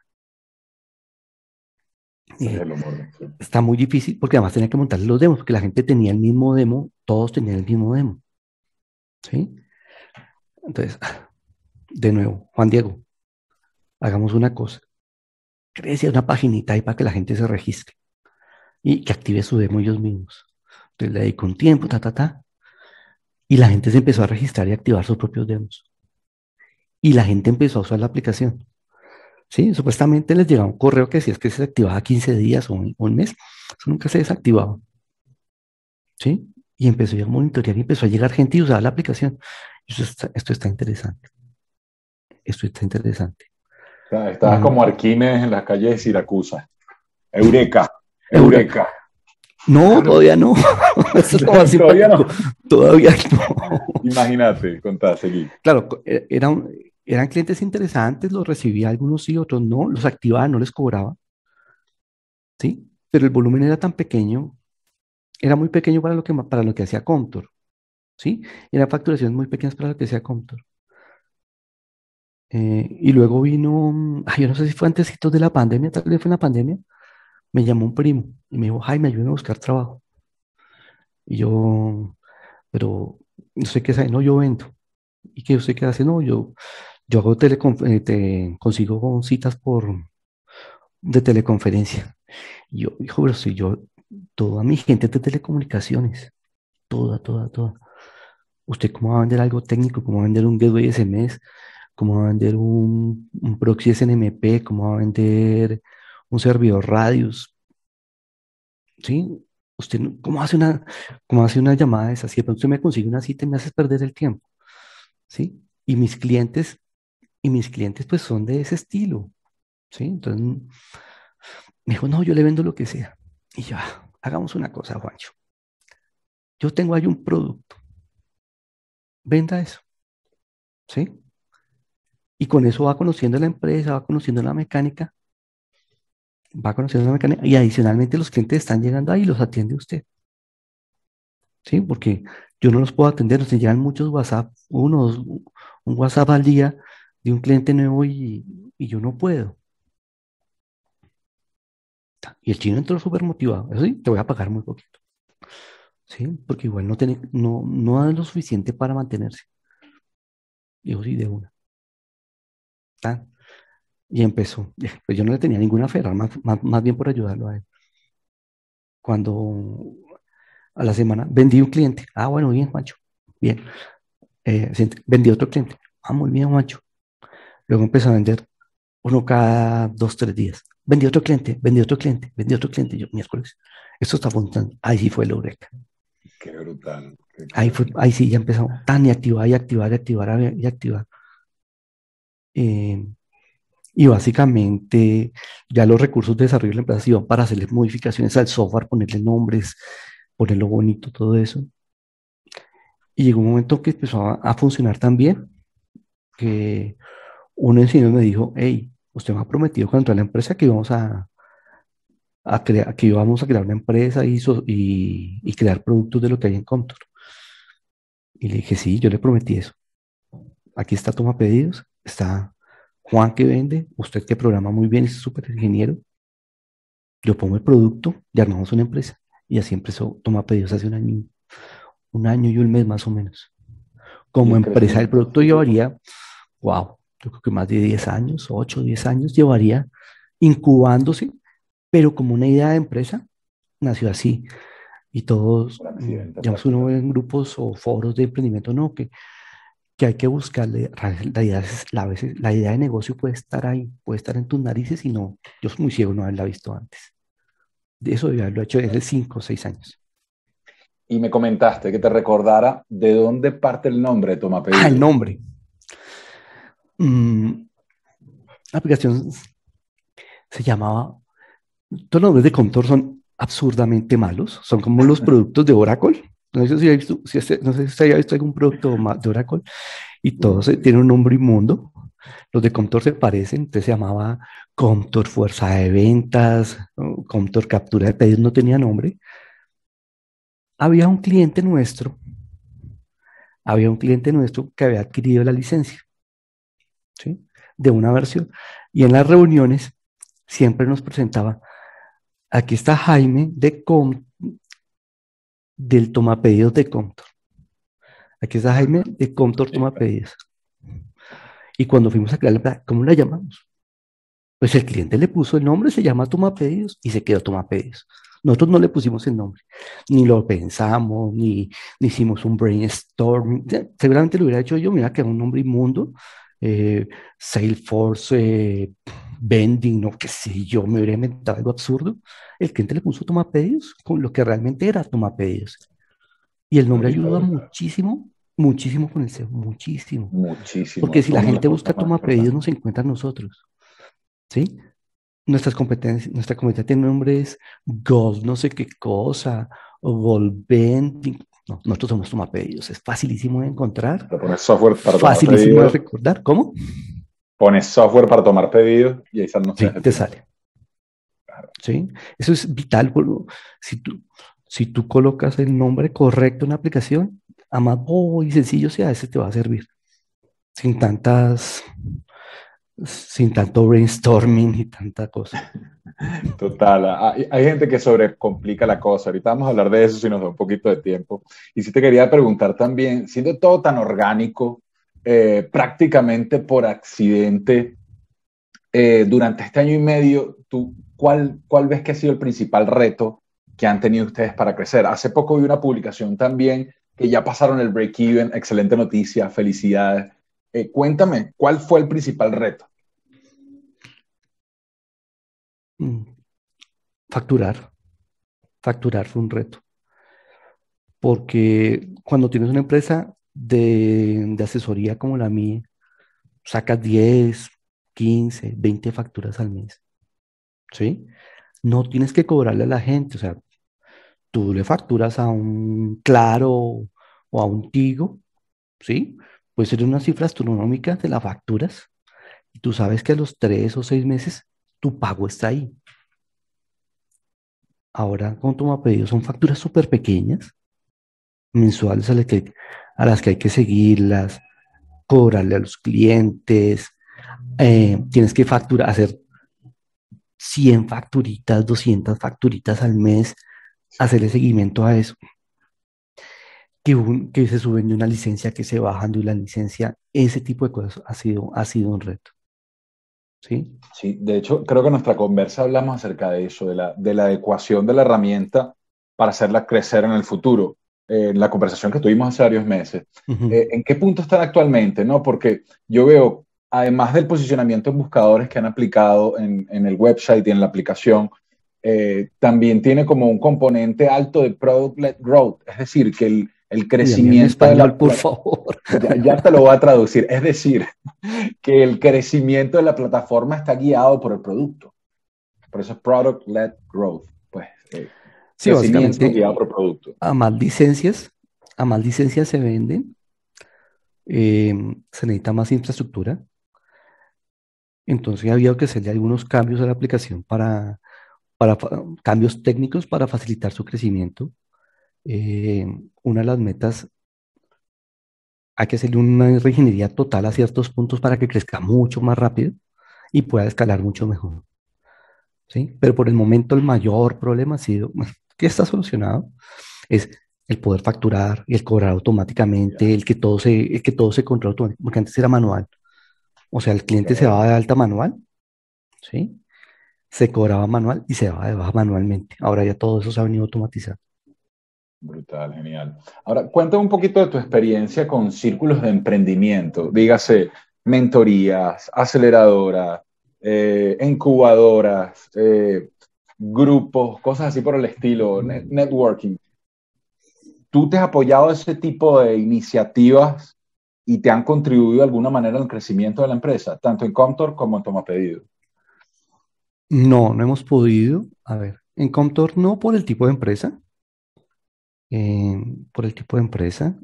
Ese es Eh, el humor. Sí. está muy difícil porque además tenía que montarle los demos, porque la gente tenía el mismo demo, todos tenían el mismo demo. ¿Sí? Entonces, de nuevo, Juan Diego, hagamos una cosa. Créese una paginita ahí para que la gente se registre y que active su demo ellos mismos. Entonces le dedico un tiempo, ta, ta, ta, y la gente se empezó a registrar y activar sus propios demos. Y la gente empezó a usar la aplicación. Sí, supuestamente les llegaba un correo que decía que se activaba quince días o un, un mes. Eso nunca se desactivaba. ¿Sí? Y empezó a monitorear y empezó a llegar gente y usaba la aplicación. Esto está, esto está interesante. Esto está interesante. O sea, estabas Mm. como Arquímedes en las calles de Siracusa. Eureka, Eura. Eureka. No, todavía no. Eso es lo más Todavía simpático. no. Todavía no. Imagínate, contá, seguí. Claro, co- e- era un- eran clientes interesantes, los recibía algunos sí, otros no, los activaba, no les cobraba, ¿sí? Pero el volumen era tan pequeño, era muy pequeño para lo que, ma- para lo que hacía Contour, ¿sí? Eran facturaciones muy pequeñas para lo que hacía Contour. Eh, y luego vino, mm, ay, yo no sé si fue antesitos de la pandemia, tal vez fue en la pandemia, me llamó un primo y me dijo, Jaime, ayúdame a buscar trabajo. Y yo, pero no sé qué sabe, no, yo vendo. ¿Y qué usted qué hace? No, yo, yo hago telecon- eh, te consigo citas por de teleconferencia. Y yo, hijo, pero si yo, toda mi gente es de telecomunicaciones, toda, toda, toda. ¿Usted cómo va a vender algo técnico? ¿Cómo va a vender un gateway S M S? ¿Cómo va a vender un, un proxy S N M P? ¿Cómo va a vender un servidor Radius? ¿Sí? ¿Usted no- cómo hace una, cómo hace una llamada de esas? Si de pronto usted me consigue una cita y me hace perder el tiempo, ¿sí? Y mis clientes, y mis clientes pues son de ese estilo, ¿sí? Entonces me dijo, no, yo le vendo lo que sea. Y yo, "Ah, hagamos una cosa, Juancho. Yo tengo ahí un producto, venda eso, ¿sí? Y con eso va conociendo la empresa, va conociendo la mecánica, va conociendo la mecánica y adicionalmente los clientes están llegando ahí y los atiende usted, ¿sí? Porque yo no los puedo atender, nos llegan muchos WhatsApp, unos, un WhatsApp al día de un cliente nuevo y, y yo no puedo. Y el chino entró súper motivado, eso sí, te voy a pagar muy poquito, ¿sí? Porque igual no tiene, no, no da lo suficiente para mantenerse. Digo, sí, de una. ¿Tá? Y empezó. Pues yo no le tenía ninguna fe, era más, más, más bien por ayudarlo a él. Cuando a la semana vendí un cliente. Ah, bueno, bien, Juancho. Bien. Eh, siguiente, vendí otro cliente. Ah, muy bien, Juancho. Luego empecé a vender uno cada dos, tres días. Vendí otro cliente, vendí otro cliente, vendí otro cliente. Y yo, miércoles, esto está funcionando. Ahí sí fue la eureka. Qué brutal, qué Ahí fue, chévere. ahí sí ya empezó tan y activar y activar y activar y activar. Eh, y básicamente ya los recursos de desarrollo de la empresa se iban para hacerle modificaciones al software, ponerle nombres, ponerlo bonito, todo eso. Y llegó un momento que empezó a, a funcionar tan bien que uno de ellos me dijo, hey, usted me ha prometido cuando entró a la empresa que íbamos a, a crear, que íbamos a crear una empresa y, so- y, y crear productos de lo que hay en Contour. Y le dije, sí, yo le prometí eso. Aquí está toma pedidos, está Juan que vende, usted que programa muy bien, es súper ingeniero, yo pongo el producto y armamos una empresa. Y así empezó Toma Pedidos hace un año, un año y un mes más o menos. Y Como el empresa, el crecimiento ha producto sido llevaría, wow, yo creo que más de diez años, ocho o diez años llevaría incubándose, pero como una idea de empresa, nació así. Y todos, un mm, accidente digamos, uno ve prácticamente. en grupos o foros de emprendimiento, no, que, que hay que buscarle, ra- la idea, es- la, veces, la idea de negocio puede estar ahí, puede estar en tus narices y no, yo soy muy ciego no haberla visto antes. De eso debía haberlo hecho desde cinco o seis años. Y me comentaste que te recordara de dónde parte el nombre de Toma Ah, el Pedidos. nombre. Mm, la aplicación se llamaba, todos los nombres de Contour son absurdamente malos, son como los productos de Oracle. No sé si, ha visto, si este- no sé si usted haya visto algún producto ma- de Oracle y todos eh, tienen un nombre inmundo. Los de Comtor se parecen, entonces se llamaba Comtor Fuerza de Ventas, o Comtor Captura de Pedidos, no tenía nombre. Había un cliente nuestro, había un cliente nuestro que había adquirido la licencia, ¿sí? De una versión. Y en las reuniones siempre nos presentaba, aquí está Jaime de Com, del Tomapedidos de Comtor. Aquí está Jaime de Comtor Tomapedidos. Y cuando fuimos a crear, ¿cómo la llamamos? Pues el cliente le puso el nombre, se llama Toma Pedidos y se quedó Toma Pedidos. Nosotros no le pusimos el nombre, ni lo pensamos, ni, ni hicimos un brainstorm. Seguramente lo hubiera hecho yo, mira que era un nombre inmundo, eh, Salesforce, eh, Vending, no qué sé yo, me hubiera inventado algo absurdo. El cliente le puso Toma Pedidos con lo que realmente era Toma Pedidos. Y el nombre Ahorita, ayuda ahorita. muchísimo, muchísimo con el S E O, muchísimo. Muchísimo. Porque Es si la una de las gente cosas busca más Toma Pedidos, importantes. nos encuentra a nosotros. ¿Sí? Nuestras competencias, nuestra competencia tiene nombres Gold, no sé qué cosa, o Gold Vending. No, nosotros somos tomapedidos. Es facilísimo de encontrar, Pero pones software para tomar facilísimo de pedidos, recordar. ¿Cómo? pones software para tomar pedidos y ahí salen ustedes Sí, de te primero. sale. ¿Sí? Eso es vital. Por- si tú, si tú colocas el nombre correcto en la aplicación, a más bobo y sencillo sea, ese te va a servir. Sin tantas, sin tanto brainstorming y tanta cosa. Total, hay, hay gente que sobrecomplica la cosa. Ahorita vamos a hablar de eso si nos da un poquito de tiempo. Y sí te quería preguntar también, siendo todo tan orgánico, eh, prácticamente por accidente, eh, durante este año y medio, ¿tú cuál, cuál ves que ha sido el principal reto que han tenido ustedes para crecer? Hace poco vi una publicación también que ya pasaron el break-even, excelente noticia, felicidades. Eh, cuéntame, ¿cuál fue el principal reto? Mm, Facturar. Facturar fue un reto. Porque cuando tienes una empresa de, de asesoría como la mía, sacas diez, quince, veinte facturas al mes, ¿sí? No tienes que cobrarle a la gente, o sea, tú le facturas a un Claro o a un Tigo, ¿sí? Puede ser una cifra astronómica, te la facturas y tú sabes que a los tres o seis meses tu pago está ahí. Ahora con tu pedido son facturas súper pequeñas, mensuales a las que, a las que hay que seguirlas, cobrarle a los clientes, eh, tienes que facturar, hacer cien facturitas, doscientas facturitas al mes, hacerle seguimiento a eso, que, un, que se suben de una licencia, que se bajan de una licencia, ese tipo de cosas ha sido, ha sido un reto, ¿sí? Sí, de hecho, creo que en nuestra conversa hablamos acerca de eso, de la, de la adecuación de la herramienta para hacerla crecer en el futuro. Eh, en la conversación que tuvimos hace varios meses. Uh -huh. Eh, ¿en qué punto están actualmente? ¿No? Porque yo veo, además del posicionamiento en buscadores que han aplicado en, en el website y en la aplicación, eh, también tiene como un componente alto de product-led growth, es decir, que el, el Uy, a mí en crecimiento de español, la... por favor. Ya, ya te lo voy a traducir, es decir, que el crecimiento de la plataforma está guiado por el producto. Por eso es product-led growth. Pues eh, Sí, crecimiento básicamente, guiado por producto. a más licencias, a más licencias se venden, eh, se necesita más infraestructura. Entonces había que hacerle algunos cambios a la aplicación para, para fa- cambios técnicos para facilitar su crecimiento. Eh, una de las metas hay que hacerle una reingeniería total a ciertos puntos para que crezca mucho más rápido y pueda escalar mucho mejor, ¿sí? Pero por el momento el mayor problema ha sido, bueno, que está solucionado, es el poder facturar y el cobrar automáticamente, Ya. el que todo se, el que todo se controla automáticamente, porque antes era manual. O sea, el Ok, cliente se daba de alta manual, ¿sí? Se cobraba manual y se daba de baja manualmente. Ahora ya todo eso se ha venido automatizando. brutal, genial. Ahora, cuéntame un poquito de tu experiencia con círculos de emprendimiento, dígase mentorías, aceleradoras, eh, incubadoras, eh, grupos, cosas así por el estilo, net- networking. ¿Tú te has apoyado a ese tipo de iniciativas y te han contribuido de alguna manera al crecimiento de la empresa, tanto en Comtor como en Toma Pedido? No, no hemos podido. A ver, en Comtor no por el tipo de empresa, eh, por el tipo de empresa.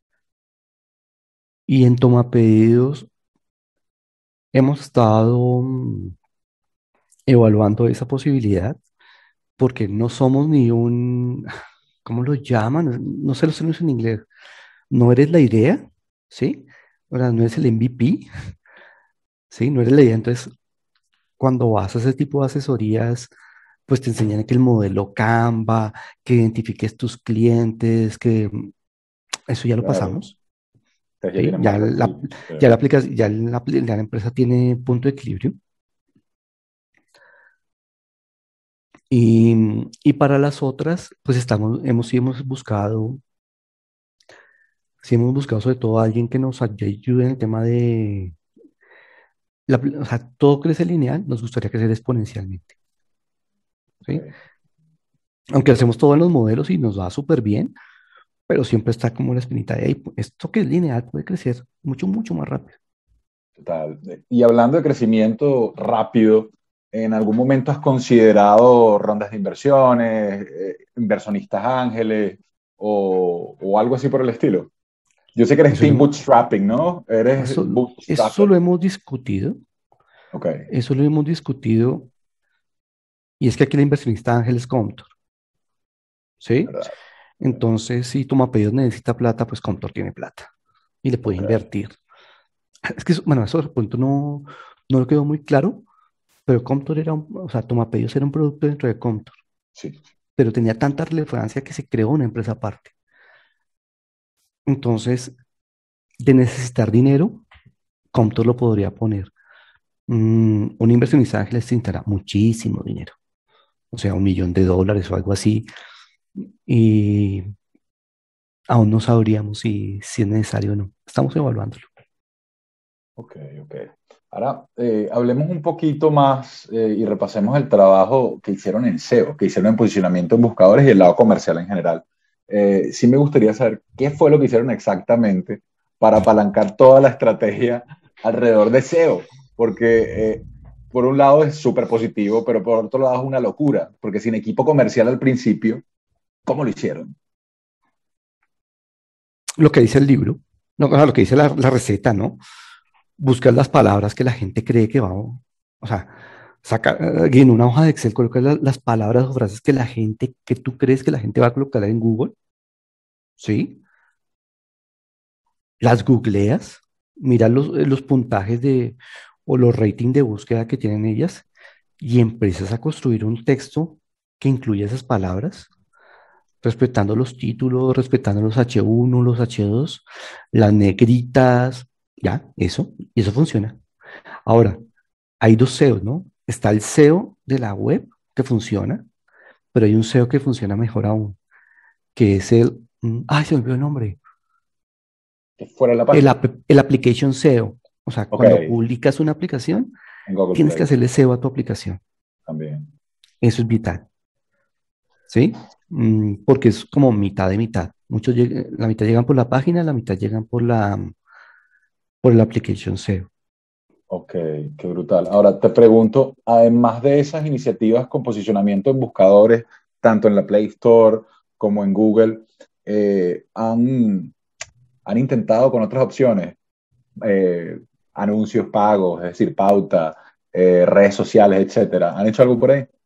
Y en Toma Pedidos hemos estado mm, evaluando esa posibilidad porque no somos ni un, ¿cómo lo llaman? No sé los términos en inglés. No eres la idea, ¿sí? O sea, no eres el M V P, ¿sí? No eres la idea. Entonces, cuando vas a ese tipo de asesorías, pues te enseñan que el modelo Canva, que identifiques tus clientes, que mm, eso ya lo Claro, pasamos, ustedes ya ¿sí? tienen más Ya la, perfil. Sí. ya la, aplicas- ya la, ya la empresa tiene punto de equilibrio. Y, mm, y para las otras, pues estamos, hemos, sí hemos buscado, sí hemos buscado sobre todo a alguien que nos ayude en el tema de, la, o sea, todo crece lineal, nos gustaría crecer exponencialmente, Ok. ¿sí? Aunque hacemos todo en los modelos y nos va súper bien, pero siempre está como la espinita de ahí, esto que es lineal puede crecer mucho, mucho más rápido. Total. Y hablando de crecimiento rápido, ¿en algún momento has considerado rondas de inversiones, eh, inversionistas ángeles o, o algo así por el estilo? Yo sé que eres Eso lo team hemos, bootstrapping, ¿no? Eres eso, eso bootstrapper. lo hemos discutido, Ok, eso lo hemos discutido, y es que aquí el inversionista ángel es Comptor, ¿sí? ¿verdad? Entonces, si Tomapedios necesita plata, pues Comptor tiene plata y le puede Ok, invertir. Es que, eso- bueno, eso de pronto no, no lo quedó muy claro, pero Comptor era un, o sea, Tomapedios era un producto dentro de Comptor, sí, pero tenía tanta relevancia que se creó una empresa aparte. Entonces, de necesitar dinero, Comptor lo podría poner. Mm, un inversionista ángel necesitará muchísimo dinero, o sea, un millón de dólares o algo así, y aún no sabríamos si, si es necesario o no. Estamos evaluándolo. ok, ok. Ahora, eh, hablemos un poquito más eh, y repasemos el trabajo que hicieron en S E O, que hicieron en posicionamiento en buscadores y el lado comercial en general. Eh, sí me gustaría saber qué fue lo que hicieron exactamente para apalancar toda la estrategia alrededor de S E O, porque eh, por un lado es súper positivo, pero por otro lado es una locura, porque sin equipo comercial al principio, ¿cómo lo hicieron? Lo que dice el libro, no, o sea, lo que dice la, la receta, ¿no? Buscar las palabras que la gente cree que va, o sea, saca eh, en una hoja de Excel, colocar la- las palabras o frases que la gente, que tú crees que la gente va a colocar en Google, ¿sí? Las googleas, mira los, eh, los puntajes de, o los ratings de búsqueda que tienen ellas y empiezas a construir un texto que incluya esas palabras, respetando los títulos, respetando los H uno, los H dos, las negritas, ya, eso, y eso funciona. Ahora, hay dos S E Os, ¿no? Está el S E O de la web que funciona, pero hay un S E O que funciona mejor aún, que es el, mm, ay, se me olvidó el nombre, Que fuera de la el, página. app- el application S E O. O sea, Ok, cuando publicas una aplicación, en Google tienes que Play hacerle S E O a tu aplicación. también. Eso es vital, ¿sí? Mm, porque es como mitad de mitad. Muchos lleg- la mitad llegan por la página, la mitad llegan por la, por el application S E O. Ok, qué brutal. Ahora te pregunto, además de esas iniciativas con posicionamiento en buscadores, tanto en la Play Store como en Google, eh, ¿han, han intentado con otras opciones? Eh, anuncios pagos, es decir, pauta, eh, redes sociales, etcétera. ¿Han hecho algo por ahí?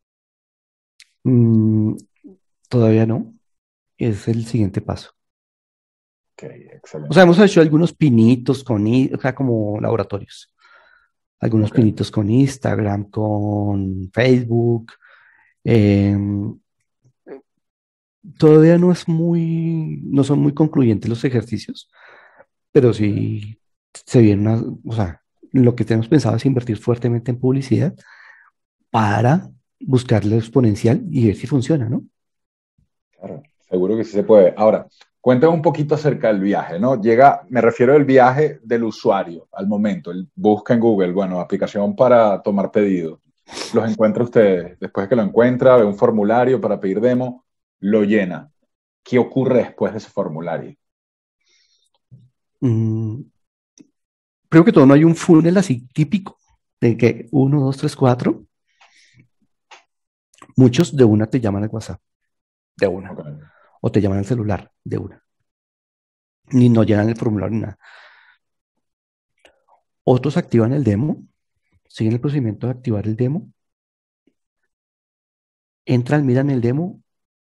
Mm, todavía no, es el siguiente paso. Ok, O sea, excelente. hemos hecho algunos pinitos con, i- o sea, como laboratorios, algunos Ok, pinitos con Instagram, con Facebook. em, Todavía no es muy, no son muy concluyentes los ejercicios, pero ok. sí se viene una, o sea, lo que tenemos pensado es invertir fuertemente en publicidad para buscar la exponencial y ver si funciona, ¿no? Claro, seguro que sí se puede. Ahora, cuéntame un poquito acerca del viaje, ¿no? Llega, me refiero al viaje del usuario al momento. Él busca en Google, bueno, aplicación para tomar pedidos. Los encuentra ustedes. Después de que lo encuentra, ve un formulario para pedir demo, lo llena. ¿Qué ocurre después de ese formulario? Mm, Creo que todo no hay un funnel así típico de que uno, dos, tres, cuatro. Muchos de una te llaman al WhatsApp, de una, Ok, o te llaman al celular, de una, ni no llenan el formulario ni nada. Otros activan el demo, siguen el procedimiento de activar el demo, entran, miran el demo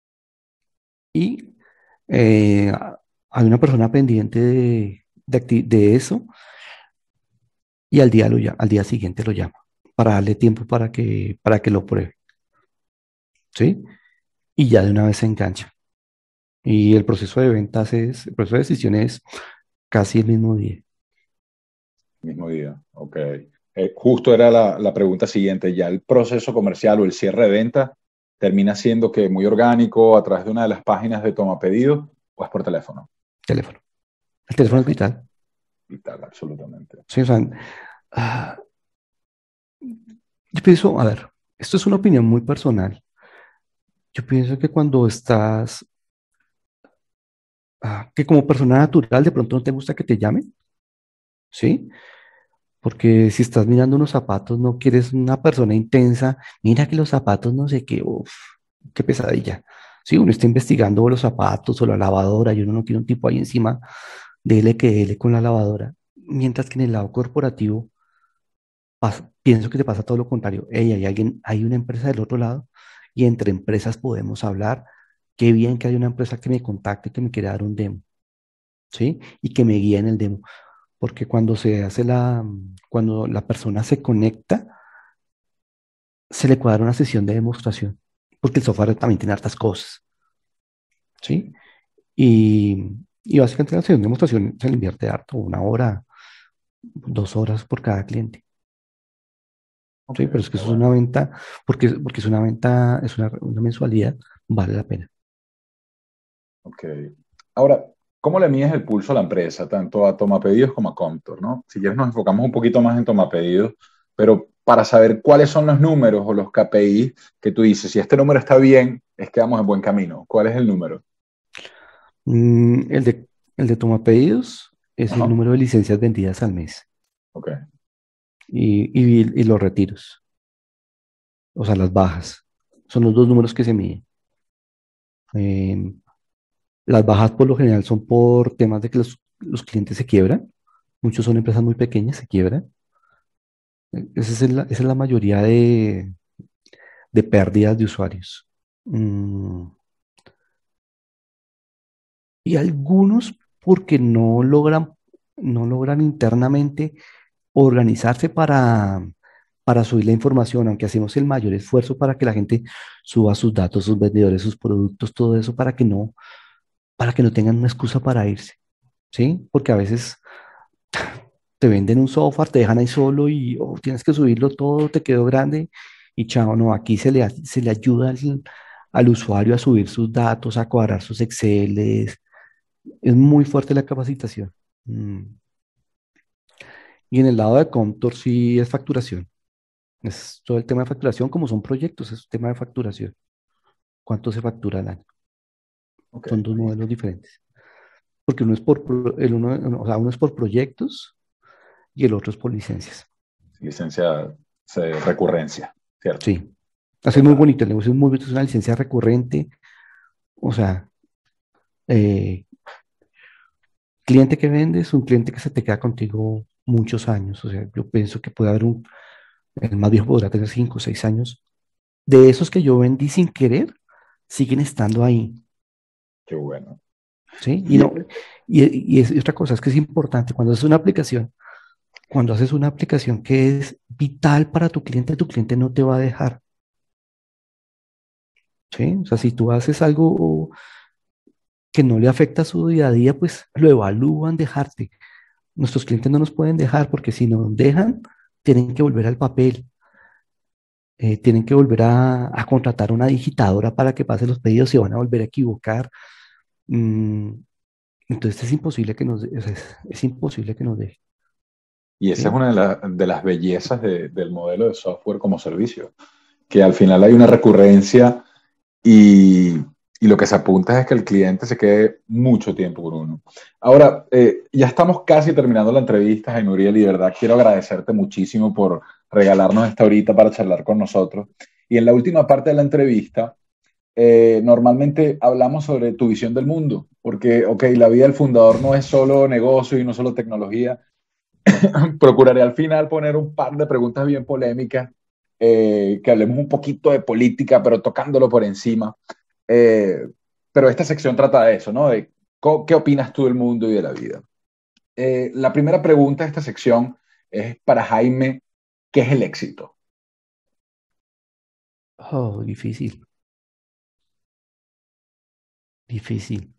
y eh, hay una persona pendiente de, de, acti- de eso y al día, lo, lla- al día siguiente lo llama para darle tiempo para que, para que lo pruebe, ¿sí? Y ya de una vez se engancha. Y el proceso de ventas es, el proceso de decisión es casi el mismo día. mismo día. Ok. Eh, justo era la, la pregunta siguiente. Ya el proceso comercial o el cierre de venta termina siendo que muy orgánico a través de una de las páginas de toma pedido o es por teléfono. Teléfono. El teléfono es Teléfono vital. y tal, absolutamente. Sí, o sea, ah, yo pienso, a ver, esto es una opinión muy personal. Yo pienso que cuando estás, ah, que como persona natural de pronto no te gusta que te llamen, ¿sí? Porque si estás mirando unos zapatos, no quieres una persona intensa, mira que los zapatos no sé qué, uf, qué pesadilla. Si uno está investigando los zapatos o la lavadora y uno no quiere un tipo ahí encima, dele que dele con la lavadora. Mientras que en el lado corporativo, pasa- pienso que te pasa todo lo contrario. Ey, hay alguien, hay una empresa del otro lado y entre empresas podemos hablar. Qué bien que hay una empresa que me contacte, que me quiera dar un demo, ¿sí? Y que me guíe en el demo. Porque cuando se hace la, cuando la persona se conecta, se le cuadra una sesión de demostración, porque el software también tiene hartas cosas, ¿sí? Y, y básicamente la sesión de demostración se le invierte harto, una hora, dos horas por cada cliente, Ok, ¿sí? Pero es que qué eso es una bueno. venta, porque, porque es una venta, es una, una mensualidad, vale la pena. Ok. Ahora, ¿cómo le mides el pulso a la empresa, tanto a Tomapedidos como a Comptor, ¿no? Si quieres nos enfocamos un poquito más en Tomapedidos, pero para saber cuáles son los números o los K P I que tú dices, si este número está bien, es que vamos en buen camino. ¿Cuál es el número? Mm, el de, el de toma pedidos es el Ajá. número de licencias vendidas al mes Ok, y, y, y los retiros, o sea, las bajas. Son los dos números que se miden. Em, Las bajas por lo general son por temas de que los, los clientes se quiebran. Muchos son empresas muy pequeñas, se quiebran. Eh, Esa es la, esa es la mayoría de, de pérdidas de usuarios. Mm, y algunos porque no logran, no logran internamente organizarse para, para subir la información, aunque hacemos el mayor esfuerzo para que la gente suba sus datos, sus vendedores, sus productos, todo eso para que no, para que no tengan una excusa para irse, ¿sí? Porque a veces te venden un software, te dejan ahí solo y oh, tienes que subirlo todo, te quedó grande y chao, no, aquí se le, ha- se le ayuda al, al usuario a subir sus datos, a cuadrar sus Exceles. Es muy fuerte la capacitación. Mm. Y en el lado de Contour sí es facturación. Es todo el tema de facturación, como son proyectos, es tema de facturación. ¿Cuánto se factura al año? ok, Son dos modelos buenísimo. diferentes. Porque uno es por, pro- el uno, o sea, uno es por proyectos y el otro es por licencias. Licencia de recurrencia, ¿cierto? Sí. Así es muy Total. bonito, el negocio es muy bonito, es una licencia recurrente. O sea, eh, cliente que vende es un cliente que se te queda contigo muchos años. O sea, yo pienso que puede haber un, el más viejo podrá tener cinco o seis años. De esos que yo vendí sin querer, siguen estando ahí. Qué bueno. ¿sí? Y, Y, no, y, y es y otra cosa, es que es importante, cuando haces una aplicación, cuando haces una aplicación que es vital para tu cliente, tu cliente no te va a dejar, ¿sí? O sea, si tú haces algo que no le afecta a su día a día, pues lo evalúan dejarte. Nuestros clientes no nos pueden dejar porque si nos dejan, tienen que volver al papel, eh, tienen que volver a, a contratar una digitadora para que pase los pedidos, se van a volver a equivocar. Mm, entonces es imposible que nos, de- o sea, es, es imposible que nos deje, y esa es ¿sí? una de, la- de las bellezas de- del modelo de software como servicio, que al final hay una recurrencia y, y lo que se apunta es que el cliente se quede mucho tiempo con uno. Ahora, eh, ya estamos casi terminando la entrevista, Jaime Uriel, y de verdad quiero agradecerte muchísimo por regalarnos esta horita para charlar con nosotros. Y en la última parte de la entrevista, eh, normalmente hablamos sobre tu visión del mundo, porque, ok, la vida del fundador no es solo negocio y no solo tecnología. Procuraré al final poner un par de preguntas bien polémicas, eh, que hablemos un poquito de política, pero tocándolo por encima. Eh, pero esta sección trata de eso, ¿no? De qué opinas tú del mundo y de la vida. Eh, la primera pregunta de esta sección es para Jaime, ¿qué es el éxito? Oh, difícil, difícil.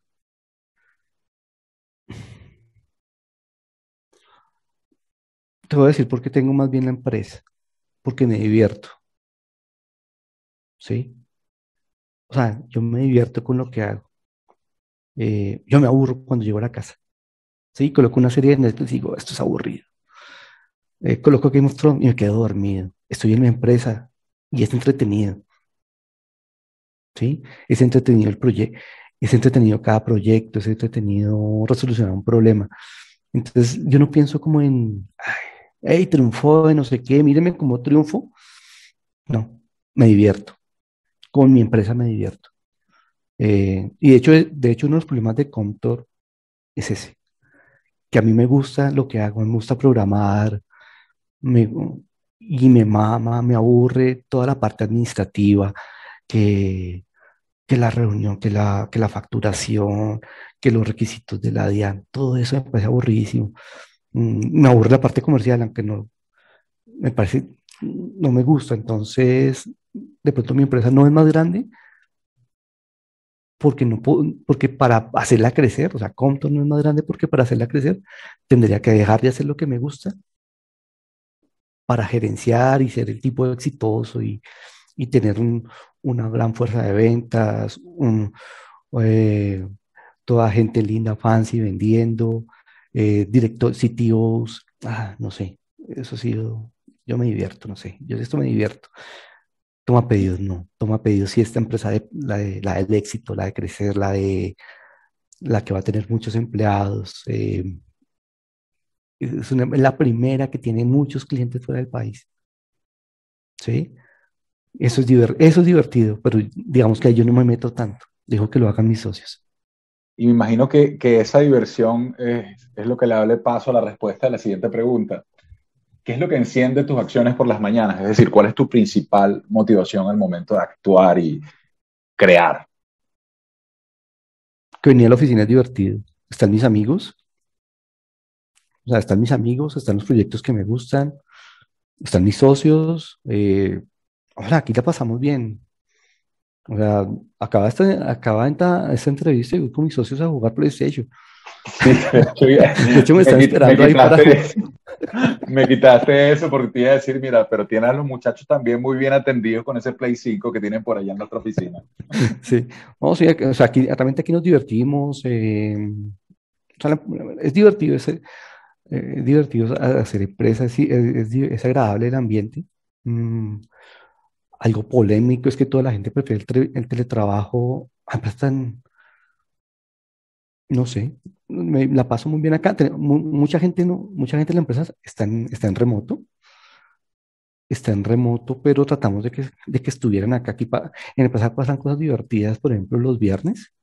Te voy a decir por qué tengo más bien la empresa, porque me divierto, ¿sí? O sea, yo me divierto con lo que hago. Eh, yo me aburro cuando llego a la casa, ¿sí? Coloco una serie de Netflix y digo, esto es aburrido. Eh, coloco Game of Thrones y me quedo dormido. Estoy en mi empresa y es entretenido, ¿sí? Es entretenido el proyecto, es entretenido cada proyecto, es entretenido resolucionar un problema. Entonces, yo no pienso como en, ay, hey, triunfó de no sé qué, míreme cómo triunfo. No, me divierto. Con mi empresa me divierto. Eh, y de hecho, de hecho, uno de los problemas de Comtor es ese, que a mí me gusta lo que hago, me gusta programar, me, y me mama, me aburre toda la parte administrativa, que, que la reunión, que la, que la facturación, que los requisitos de la DIAN, todo eso me parece aburridísimo. Mm, me aburre la parte comercial, aunque no, me parece, no me gusta. Entonces, de pronto mi empresa no es más grande porque, no puedo, porque para hacerla crecer, o sea, Compton no es más grande porque para hacerla crecer tendría que dejar de hacer lo que me gusta para gerenciar y ser el tipo exitoso y, y tener un- una gran fuerza de ventas, un, eh, toda gente linda, fancy, vendiendo, eh, director, C T Os, ah, no sé, eso ha sido, yo me divierto, no sé, yo de esto me divierto. Toma pedidos, no, toma pedidos, si esta empresa, de, la, de, la del éxito, la de crecer, la de la que va a tener muchos empleados, eh, es una- es la primera que tiene muchos clientes fuera del país, ¿sí? Eso es, diver- eso es divertido, pero digamos que ahí yo no me meto tanto, dejo que lo hagan mis socios. Y me imagino que, que esa diversión es, es lo que le da paso a la respuesta de la siguiente pregunta. ¿Qué es lo que enciende tus acciones por las mañanas? Es decir, ¿cuál es tu principal motivación al momento de actuar y crear? Que venía a la oficina es divertido, están mis amigos, o sea, están mis amigos, están los proyectos que me gustan, están mis socios, eh, ahora aquí la pasamos bien. O sea, acaba esta, acaba esta, esta entrevista y voy con mis socios a jugar PlayStation. Sí, de hecho, De hecho, me me, están qui- me esperando ahí para jugar. quitaste, me quitaste eso porque te iba a decir, mira, pero tienes a los muchachos también muy bien atendidos con ese Play cinco que tienen por allá en nuestra oficina. Sí, vamos a ir, o sea, aquí, realmente aquí nos divertimos. Eh, o sea, la- es divertido, es, eh, es divertido a- hacer empresas, sí, es, es di- es agradable el ambiente. Mm, algo polémico es que toda la gente prefiere el, tre- el teletrabajo. Ah, pero están, no sé, me la paso muy bien acá. Ten- mu- mucha gente, no, mucha gente en la empresa está en, está en remoto, está en remoto, pero tratamos de que, de que estuvieran acá. Aquí pa- en la empresa pasan cosas divertidas, por ejemplo, los viernes.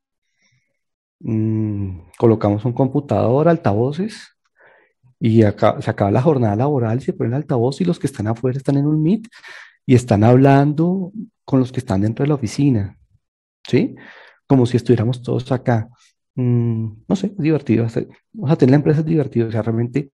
Mm, colocamos un computador, altavoces, y acá, se acaba la jornada laboral, se pone el altavoz y los que están afuera están en un Meet y están hablando con los que están dentro de la oficina, ¿sí? Como si estuviéramos todos acá. Mm, no sé, es divertido. hacer- O sea, tener la empresa es divertido. O sea, realmente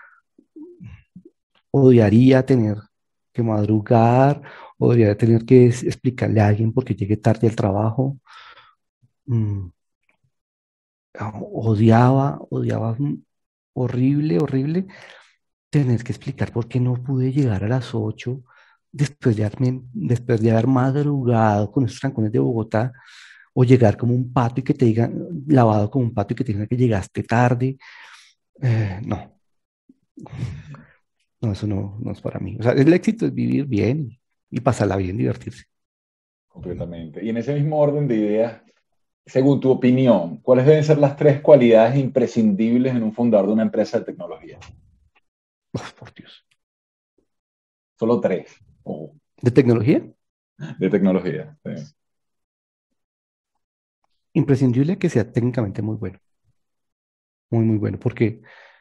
odiaría tener que madrugar, odiaría tener que es- explicarle a alguien porque llegué tarde al trabajo. Mm, ah, odiaba, odiaba mm, horrible, horrible tener que explicar por qué no pude llegar a las ocho después de haberme- después de haber madrugado con esos trancones de Bogotá, o llegar como un pato y que te digan, lavado como un pato y que te digan que llegaste tarde. Eh, no, no, eso no, no es para mí. O sea, el éxito es vivir bien y pasarla bien, divertirse. Completamente. Y en ese mismo orden de ideas, según tu opinión, ¿cuáles deben ser las tres cualidades imprescindibles en un fundador de una empresa de tecnología? Uf, por Dios. Solo tres. Ojo, De tecnología, de tecnología. Sí. imprescindible que sea técnicamente muy bueno, muy, muy bueno, porque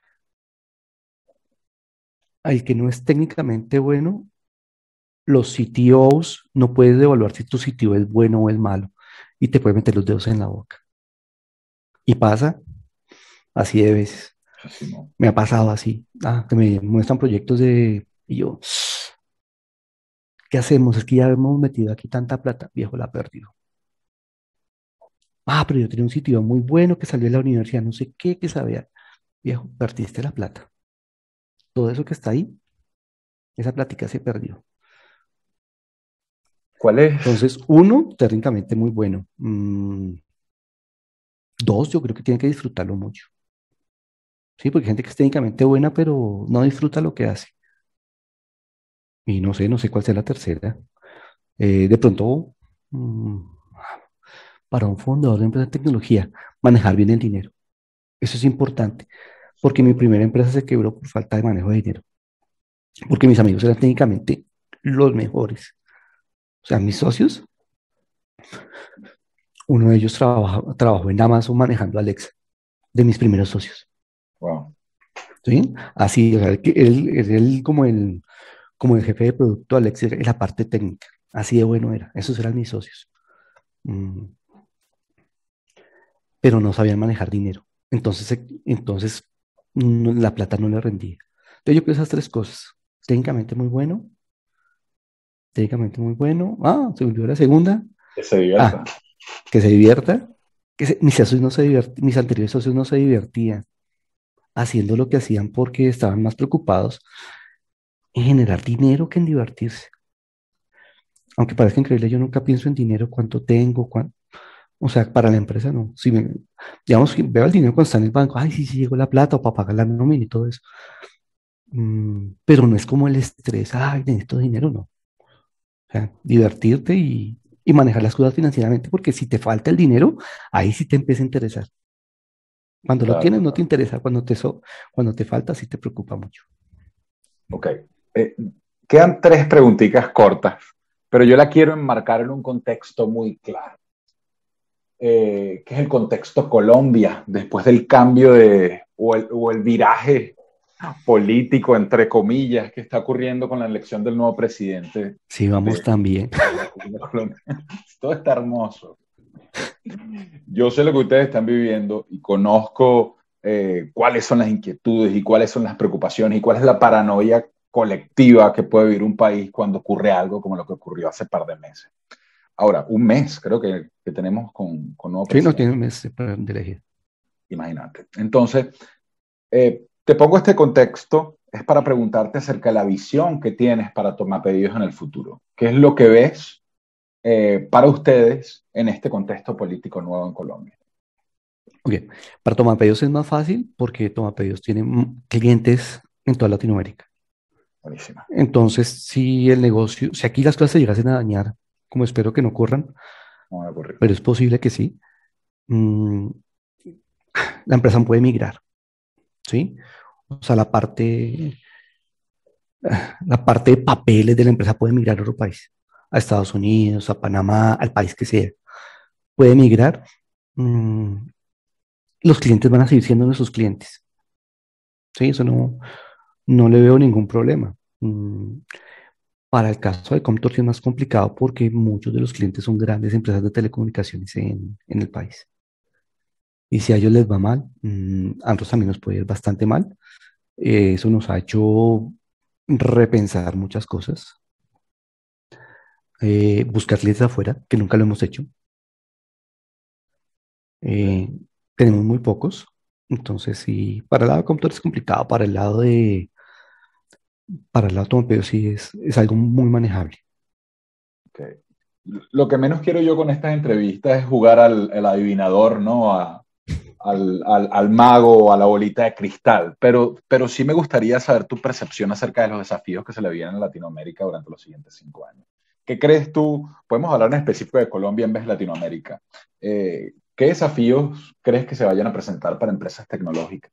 al que no es técnicamente bueno, los C T Os no puedes evaluar si tu C T O es bueno o es malo y te puede meter los dedos en la boca. Y pasa así de veces. Así no. Me ha pasado así. Ah, que me muestran proyectos de... Y yo, ¿qué hacemos? Es que ya hemos metido aquí tanta plata. Viejo, la perdió. Ah, pero yo tenía un sitio muy bueno que salió de la universidad, no sé qué, que sabía. Viejo, perdiste la plata. Todo eso que está ahí, esa plática se perdió. ¿Cuál es? Entonces, uno, técnicamente muy bueno. Mm, dos, yo creo que tiene que disfrutarlo mucho. Sí, porque hay gente que es técnicamente buena, pero no disfruta lo que hace. Y no sé, no sé cuál sea la tercera. Eh, de pronto, mm, para un fundador de empresa de tecnología, manejar bien el dinero. Eso es importante, porque mi primera empresa se quebró por falta de manejo de dinero, porque mis amigos eran técnicamente los mejores. O sea, mis socios, uno de ellos trabaja, trabajó en Amazon manejando Alexa, de mis primeros socios. Wow, ¿Sí? Así, o sea, que él, él, él como el, como el jefe de producto Alexa en la parte técnica. Así de bueno era. Esos eran mis socios. Mm, pero no sabían manejar dinero. Entonces, eh, entonces no- la plata no le rendía. Entonces yo creo esas tres cosas. Técnicamente muy bueno, técnicamente muy bueno. Ah, se volvió la segunda. que se divierta. Ah, que se divierta. Que se- mis socios no se divert- mis anteriores socios no se divertían haciendo lo que hacían porque estaban más preocupados en generar dinero que en divertirse. Aunque parezca increíble, yo nunca pienso en dinero, cuánto tengo, cuán- o sea, para la empresa no. Si me, digamos que veo el dinero cuando está en el banco, ay, sí, sí, llegó la plata o para pagar la nómina y todo eso. Mm, pero no es como el estrés, ay, necesito dinero, no. O sea, divertirte y, y manejar las cosas financieramente, porque si te falta el dinero, ahí sí te empieza a interesar. Cuando lo Claro, tienes no te total. interesa, cuando te, so- cuando te falta sí te preocupa mucho. Ok. Eh, quedan tres preguntitas cortas, pero yo la quiero enmarcar en un contexto muy claro, eh, que es el contexto Colombia, después del cambio de, o el, o el viraje político, entre comillas, que está ocurriendo con la elección del nuevo presidente Sí, vamos de, también. de la República Colombia. Todo está hermoso. Yo sé lo que ustedes están viviendo y conozco eh, cuáles son las inquietudes y cuáles son las preocupaciones y cuál es la paranoia colectiva que puede vivir un país cuando ocurre algo como lo que ocurrió hace par de meses. Ahora, un mes creo que, que tenemos con, con nuevo Sí, no presidente, tiene mes de de elegir. imagínate. Entonces, eh, te pongo este contexto, es para preguntarte acerca de la visión que tienes para tomar pedidos en el futuro. ¿Qué es lo que ves eh, para ustedes en este contexto político nuevo en Colombia? Ok, para tomar pedidos es más fácil porque tomar pedidos tiene mm, clientes en toda Latinoamérica. Buenísima. Entonces, si el negocio, si aquí las cosas se llegasen a dañar, como espero que no ocurran, No me ocurrió. pero es posible que sí, mm, la empresa puede migrar, ¿sí? O sea, la parte, la parte de papeles de la empresa puede migrar a otro país, a Estados Unidos, a Panamá, al país que sea. Puede migrar. mm, los clientes van a seguir siendo nuestros clientes, ¿sí? Eso no, no le veo ningún problema. Mm, Para el caso de Comtor sí es más complicado porque muchos de los clientes son grandes empresas de telecomunicaciones en, en el país. Y si a ellos les va mal, mm, a nosotros también nos puede ir bastante mal. Eh, eso nos ha hecho repensar muchas cosas, eh, buscar clientes afuera, que nunca lo hemos hecho. Eh, Tenemos muy pocos. Entonces, sí, para el lado de computador es complicado, para el lado de, para el lado automóvil sí es, es algo muy manejable. Ok. Lo que menos quiero yo con estas entrevistas es jugar al, al adivinador, ¿no? A, al, al, al mago o a la bolita de cristal, pero, pero sí me gustaría saber tu percepción acerca de los desafíos que se le vienen a Latinoamérica durante los siguientes cinco años. ¿Qué crees tú? Podemos hablar en específico de Colombia en vez de Latinoamérica. Eh, ¿Qué desafíos crees que se vayan a presentar para empresas tecnológicas?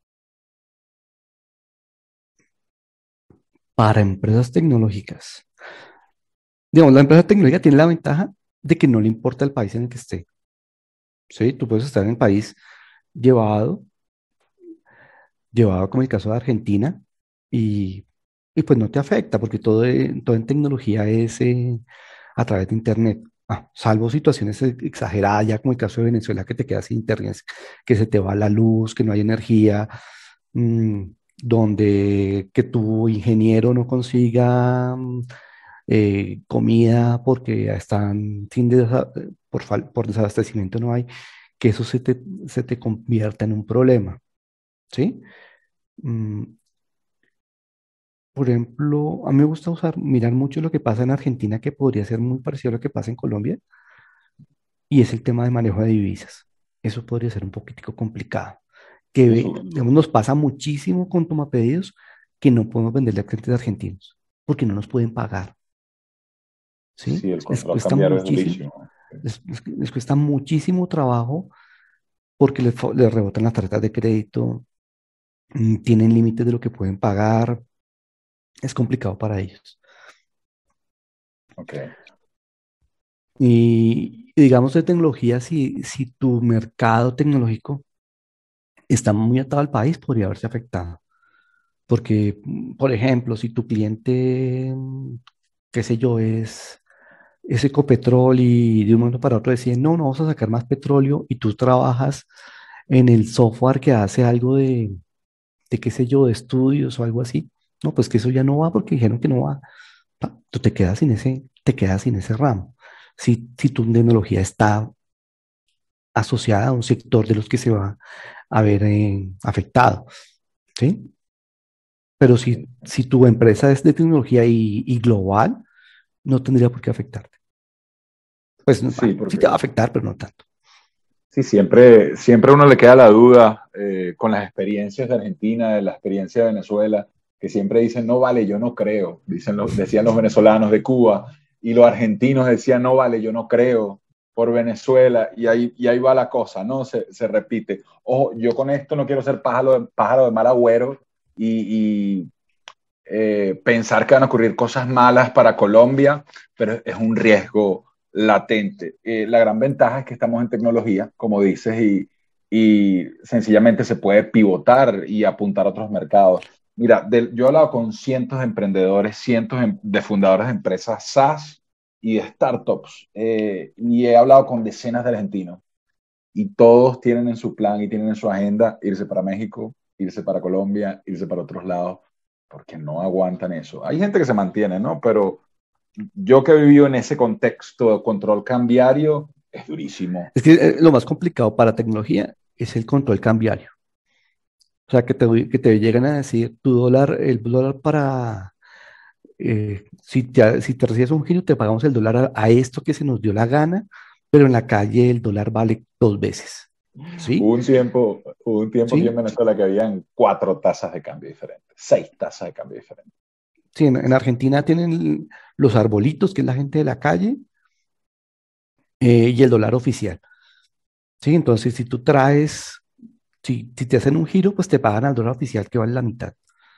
Para empresas tecnológicas. Digamos, la empresa tecnológica tiene la ventaja de que no le importa el país en el que esté. ¿Sí? Tú puedes estar en el país llevado, llevado como el caso de Argentina, y, y pues no te afecta, porque todo, eh, todo en tecnología es eh, a través de Internet. Ah, salvo situaciones e- exageradas, ya como el caso de Venezuela, que te quedas sin Internet, que se te va la luz, que no hay energía, mm, donde que tu ingeniero no consiga mm, eh, comida porque ya están sin desa- por, fal- por desabastecimiento no hay, que eso se te, se te convierta en un problema, ¿sí? Mm, por ejemplo, a mí me gusta usar, mirar mucho lo que pasa en Argentina, que podría ser muy parecido a lo que pasa en Colombia, y es el tema de manejo de divisas. Eso podría ser un poquitico complicado. Que Qué ve- susto. digamos, nos pasa muchísimo con tomapedidos que no podemos venderle a clientes argentinos porque no nos pueden pagar, ¿sí? Sí, el Les control cuesta cambiario es muchísimo, durísimo. les, les- les cuesta muchísimo trabajo porque les, fo- les rebotan las tarjetas de crédito, mm, tienen límites de lo que pueden pagar, es complicado para ellos. Ok. Y y digamos de tecnología, si, si tu mercado tecnológico está muy atado al país, podría verse afectado. Porque, mm, por ejemplo, si tu cliente, mm, qué sé yo, es, es Ecopetrol y de un momento para otro deciden, no, no vamos a sacar más petróleo y tú trabajas en el software que hace algo de, de qué sé yo, de estudios o algo así, no, pues que eso ya no va porque dijeron que no va. Pa, tú te quedas sin ese, te quedas sin ese ramo. Si, si tu tecnología está asociada a un sector de los que se va a ver eh, afectado, ¿sí? Pero si, si tu empresa es de tecnología y, y global, no tendría por qué afectarte. Pues no, Sí, ah, sí te va a porque afectar, pero no tanto. sí, siempre, siempre a uno le queda la duda eh, con las experiencias de Argentina, de la experiencia de Venezuela, que siempre dicen, no vale, yo no creo, dicen los, decían los venezolanos de Cuba, y los argentinos decían, no vale, yo no creo por Venezuela, y ahí, y ahí va la cosa, ¿no? Se, se repite. Ojo, yo con esto no quiero ser pájaro de, pájaro de mal agüero y, y eh, pensar que van a ocurrir cosas malas para Colombia, pero es un riesgo latente. Eh, la gran ventaja es que estamos en tecnología, como dices, y, y sencillamente se puede pivotar y apuntar a otros mercados. Mira, de, yo he hablado con cientos de emprendedores, cientos de, de fundadores de empresas SaaS y de startups, eh, y he hablado con decenas de argentinos, y todos tienen en su plan y tienen en su agenda irse para México, irse para Colombia, irse para otros lados, porque no aguantan eso. Hay gente que se mantiene, ¿no? Pero yo que he vivido en ese contexto de control cambiario, es durísimo. Es que eh, lo más complicado para tecnología es el control cambiario. O sea, que te, que te llegan a decir tu dólar, el dólar para, eh, si te, si te recibes un giro, te pagamos el dólar a, a esto que se nos dio la gana, pero en la calle el dólar vale dos veces. Hubo ¿Sí? un tiempo, hubo un tiempo aquí en ¿Sí? Venezuela que habían cuatro tasas de cambio diferentes, seis tasas de cambio diferentes. Sí, en, en Argentina tienen los arbolitos, que es la gente de la calle, eh, y el dólar oficial. Sí, entonces si tú traes, si, si te hacen un giro, pues te pagan al dólar oficial que vale la mitad.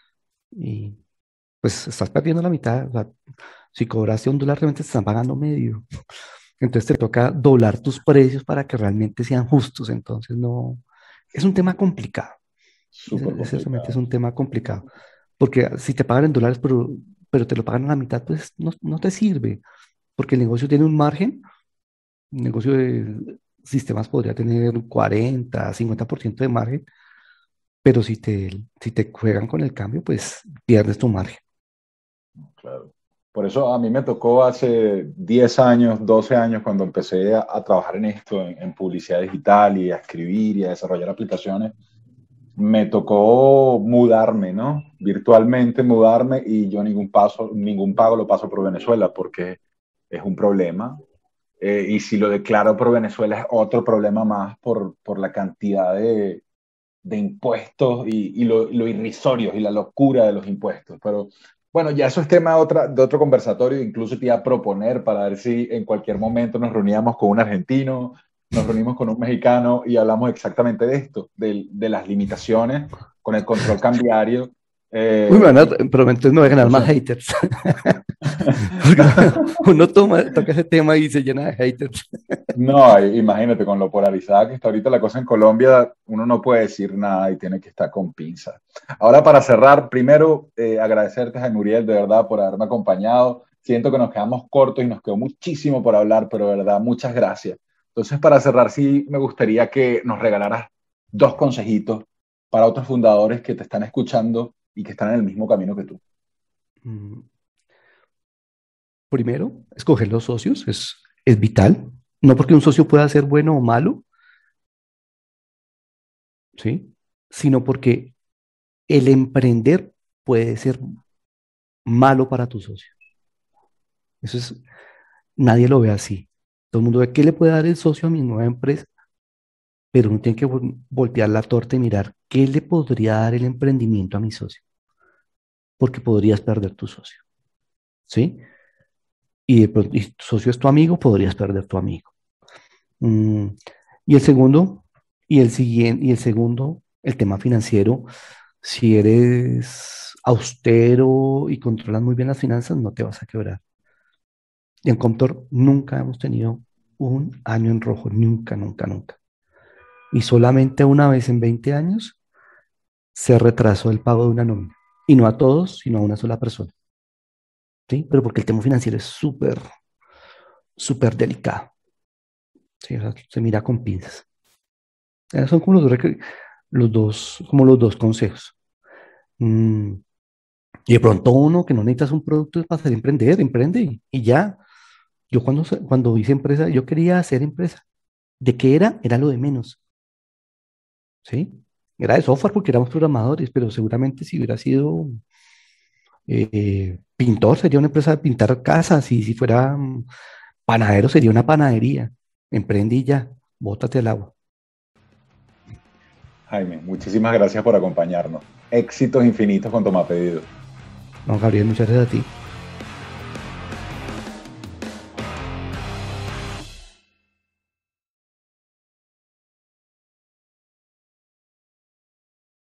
Y pues estás perdiendo la mitad. O sea, si cobraste un dólar, realmente te están pagando medio. Entonces te toca doblar tus precios para que realmente sean justos. Entonces no, es un tema complicado. Ese, Súper ese realmente es complicado. un tema complicado. Porque si te pagan en dólares, pero, pero te lo pagan a la mitad, pues no, no te sirve. Porque el negocio tiene un margen, un negocio de, sistemas podría tener cuarenta, cincuenta por ciento de margen, pero si te, si te juegan con el cambio, pues pierdes tu margen. Claro. Por eso a mí me tocó hace diez años, doce años, cuando empecé a, a trabajar en esto, en, en publicidad digital y a escribir y a desarrollar aplicaciones, me tocó mudarme, ¿no? Virtualmente mudarme y yo ningún paso, ningún pago lo paso por Venezuela porque es un problema. Eh, y si lo declaro por Venezuela es otro problema más por, por la cantidad de, de impuestos y, y lo, lo irrisorios y la locura de los impuestos. Pero bueno, ya eso es tema de, otra, de otro conversatorio. Incluso te iba a proponer para ver si en cualquier momento nos reuníamos con un argentino, nos reunimos con un mexicano y hablamos exactamente de esto, de, de las limitaciones con el control cambiario. Uy, Eh, man, y, pero entonces me voy a ganar más entonces, haters. Porque uno toma, toca ese tema y se llena de haters. no, imagínate, con lo polarizada que está ahorita la cosa en Colombia, uno no puede decir nada y tiene que estar con pinzas. Ahora, para cerrar, primero, eh, agradecerte, Jaime Uriel, de verdad, por haberme acompañado. Siento que nos quedamos cortos y nos quedó muchísimo por hablar, pero de verdad, muchas gracias. Entonces, para cerrar, sí me gustaría que nos regalaras dos consejitos para otros fundadores que te están escuchando y que están en el mismo camino que tú. Mm, Primero, escoger los socios es, es vital. No porque un socio pueda ser bueno o malo, ¿sí? Sino porque el emprender puede ser malo para tu socio. Eso es, nadie lo ve así. Todo el mundo ve qué le puede dar el socio a mi nueva empresa, pero uno tiene que vol- voltear la torta y mirar qué le podría dar el emprendimiento a mi socio, porque podrías perder tu socio, ¿sí? Y, de pronto, y tu socio es tu amigo, podrías perder tu amigo. Mm, y el segundo, y el siguiente, y el segundo, el tema financiero, si eres austero y controlas muy bien las finanzas, no te vas a quebrar. Y en Comtor nunca hemos tenido un año en rojo, nunca, nunca, nunca. Y solamente una vez en veinte años se retrasó el pago de una nómina. Y no a todos, sino a una sola persona. ¿Sí? Pero porque el tema financiero es súper, súper delicado. ¿Sí? O sea, se mira con pinzas. Esos son como los, dos recre- los dos, como los dos consejos. Mm, y de pronto uno que no necesitas un producto para hacer emprender, emprende y, y ya. Yo cuando, sa- cuando hice empresa, yo quería hacer empresa. ¿De qué era? Era lo de menos. ¿Sí? Era de software porque éramos programadores, pero seguramente si hubiera sido eh, pintor, sería una empresa de pintar casas, y si fuera mm, panadero, sería una panadería. Emprendí ya, bótate al agua. Jaime, muchísimas gracias por acompañarnos. Éxitos infinitos con Toma Pedido. No, Gabriel, muchas gracias a ti.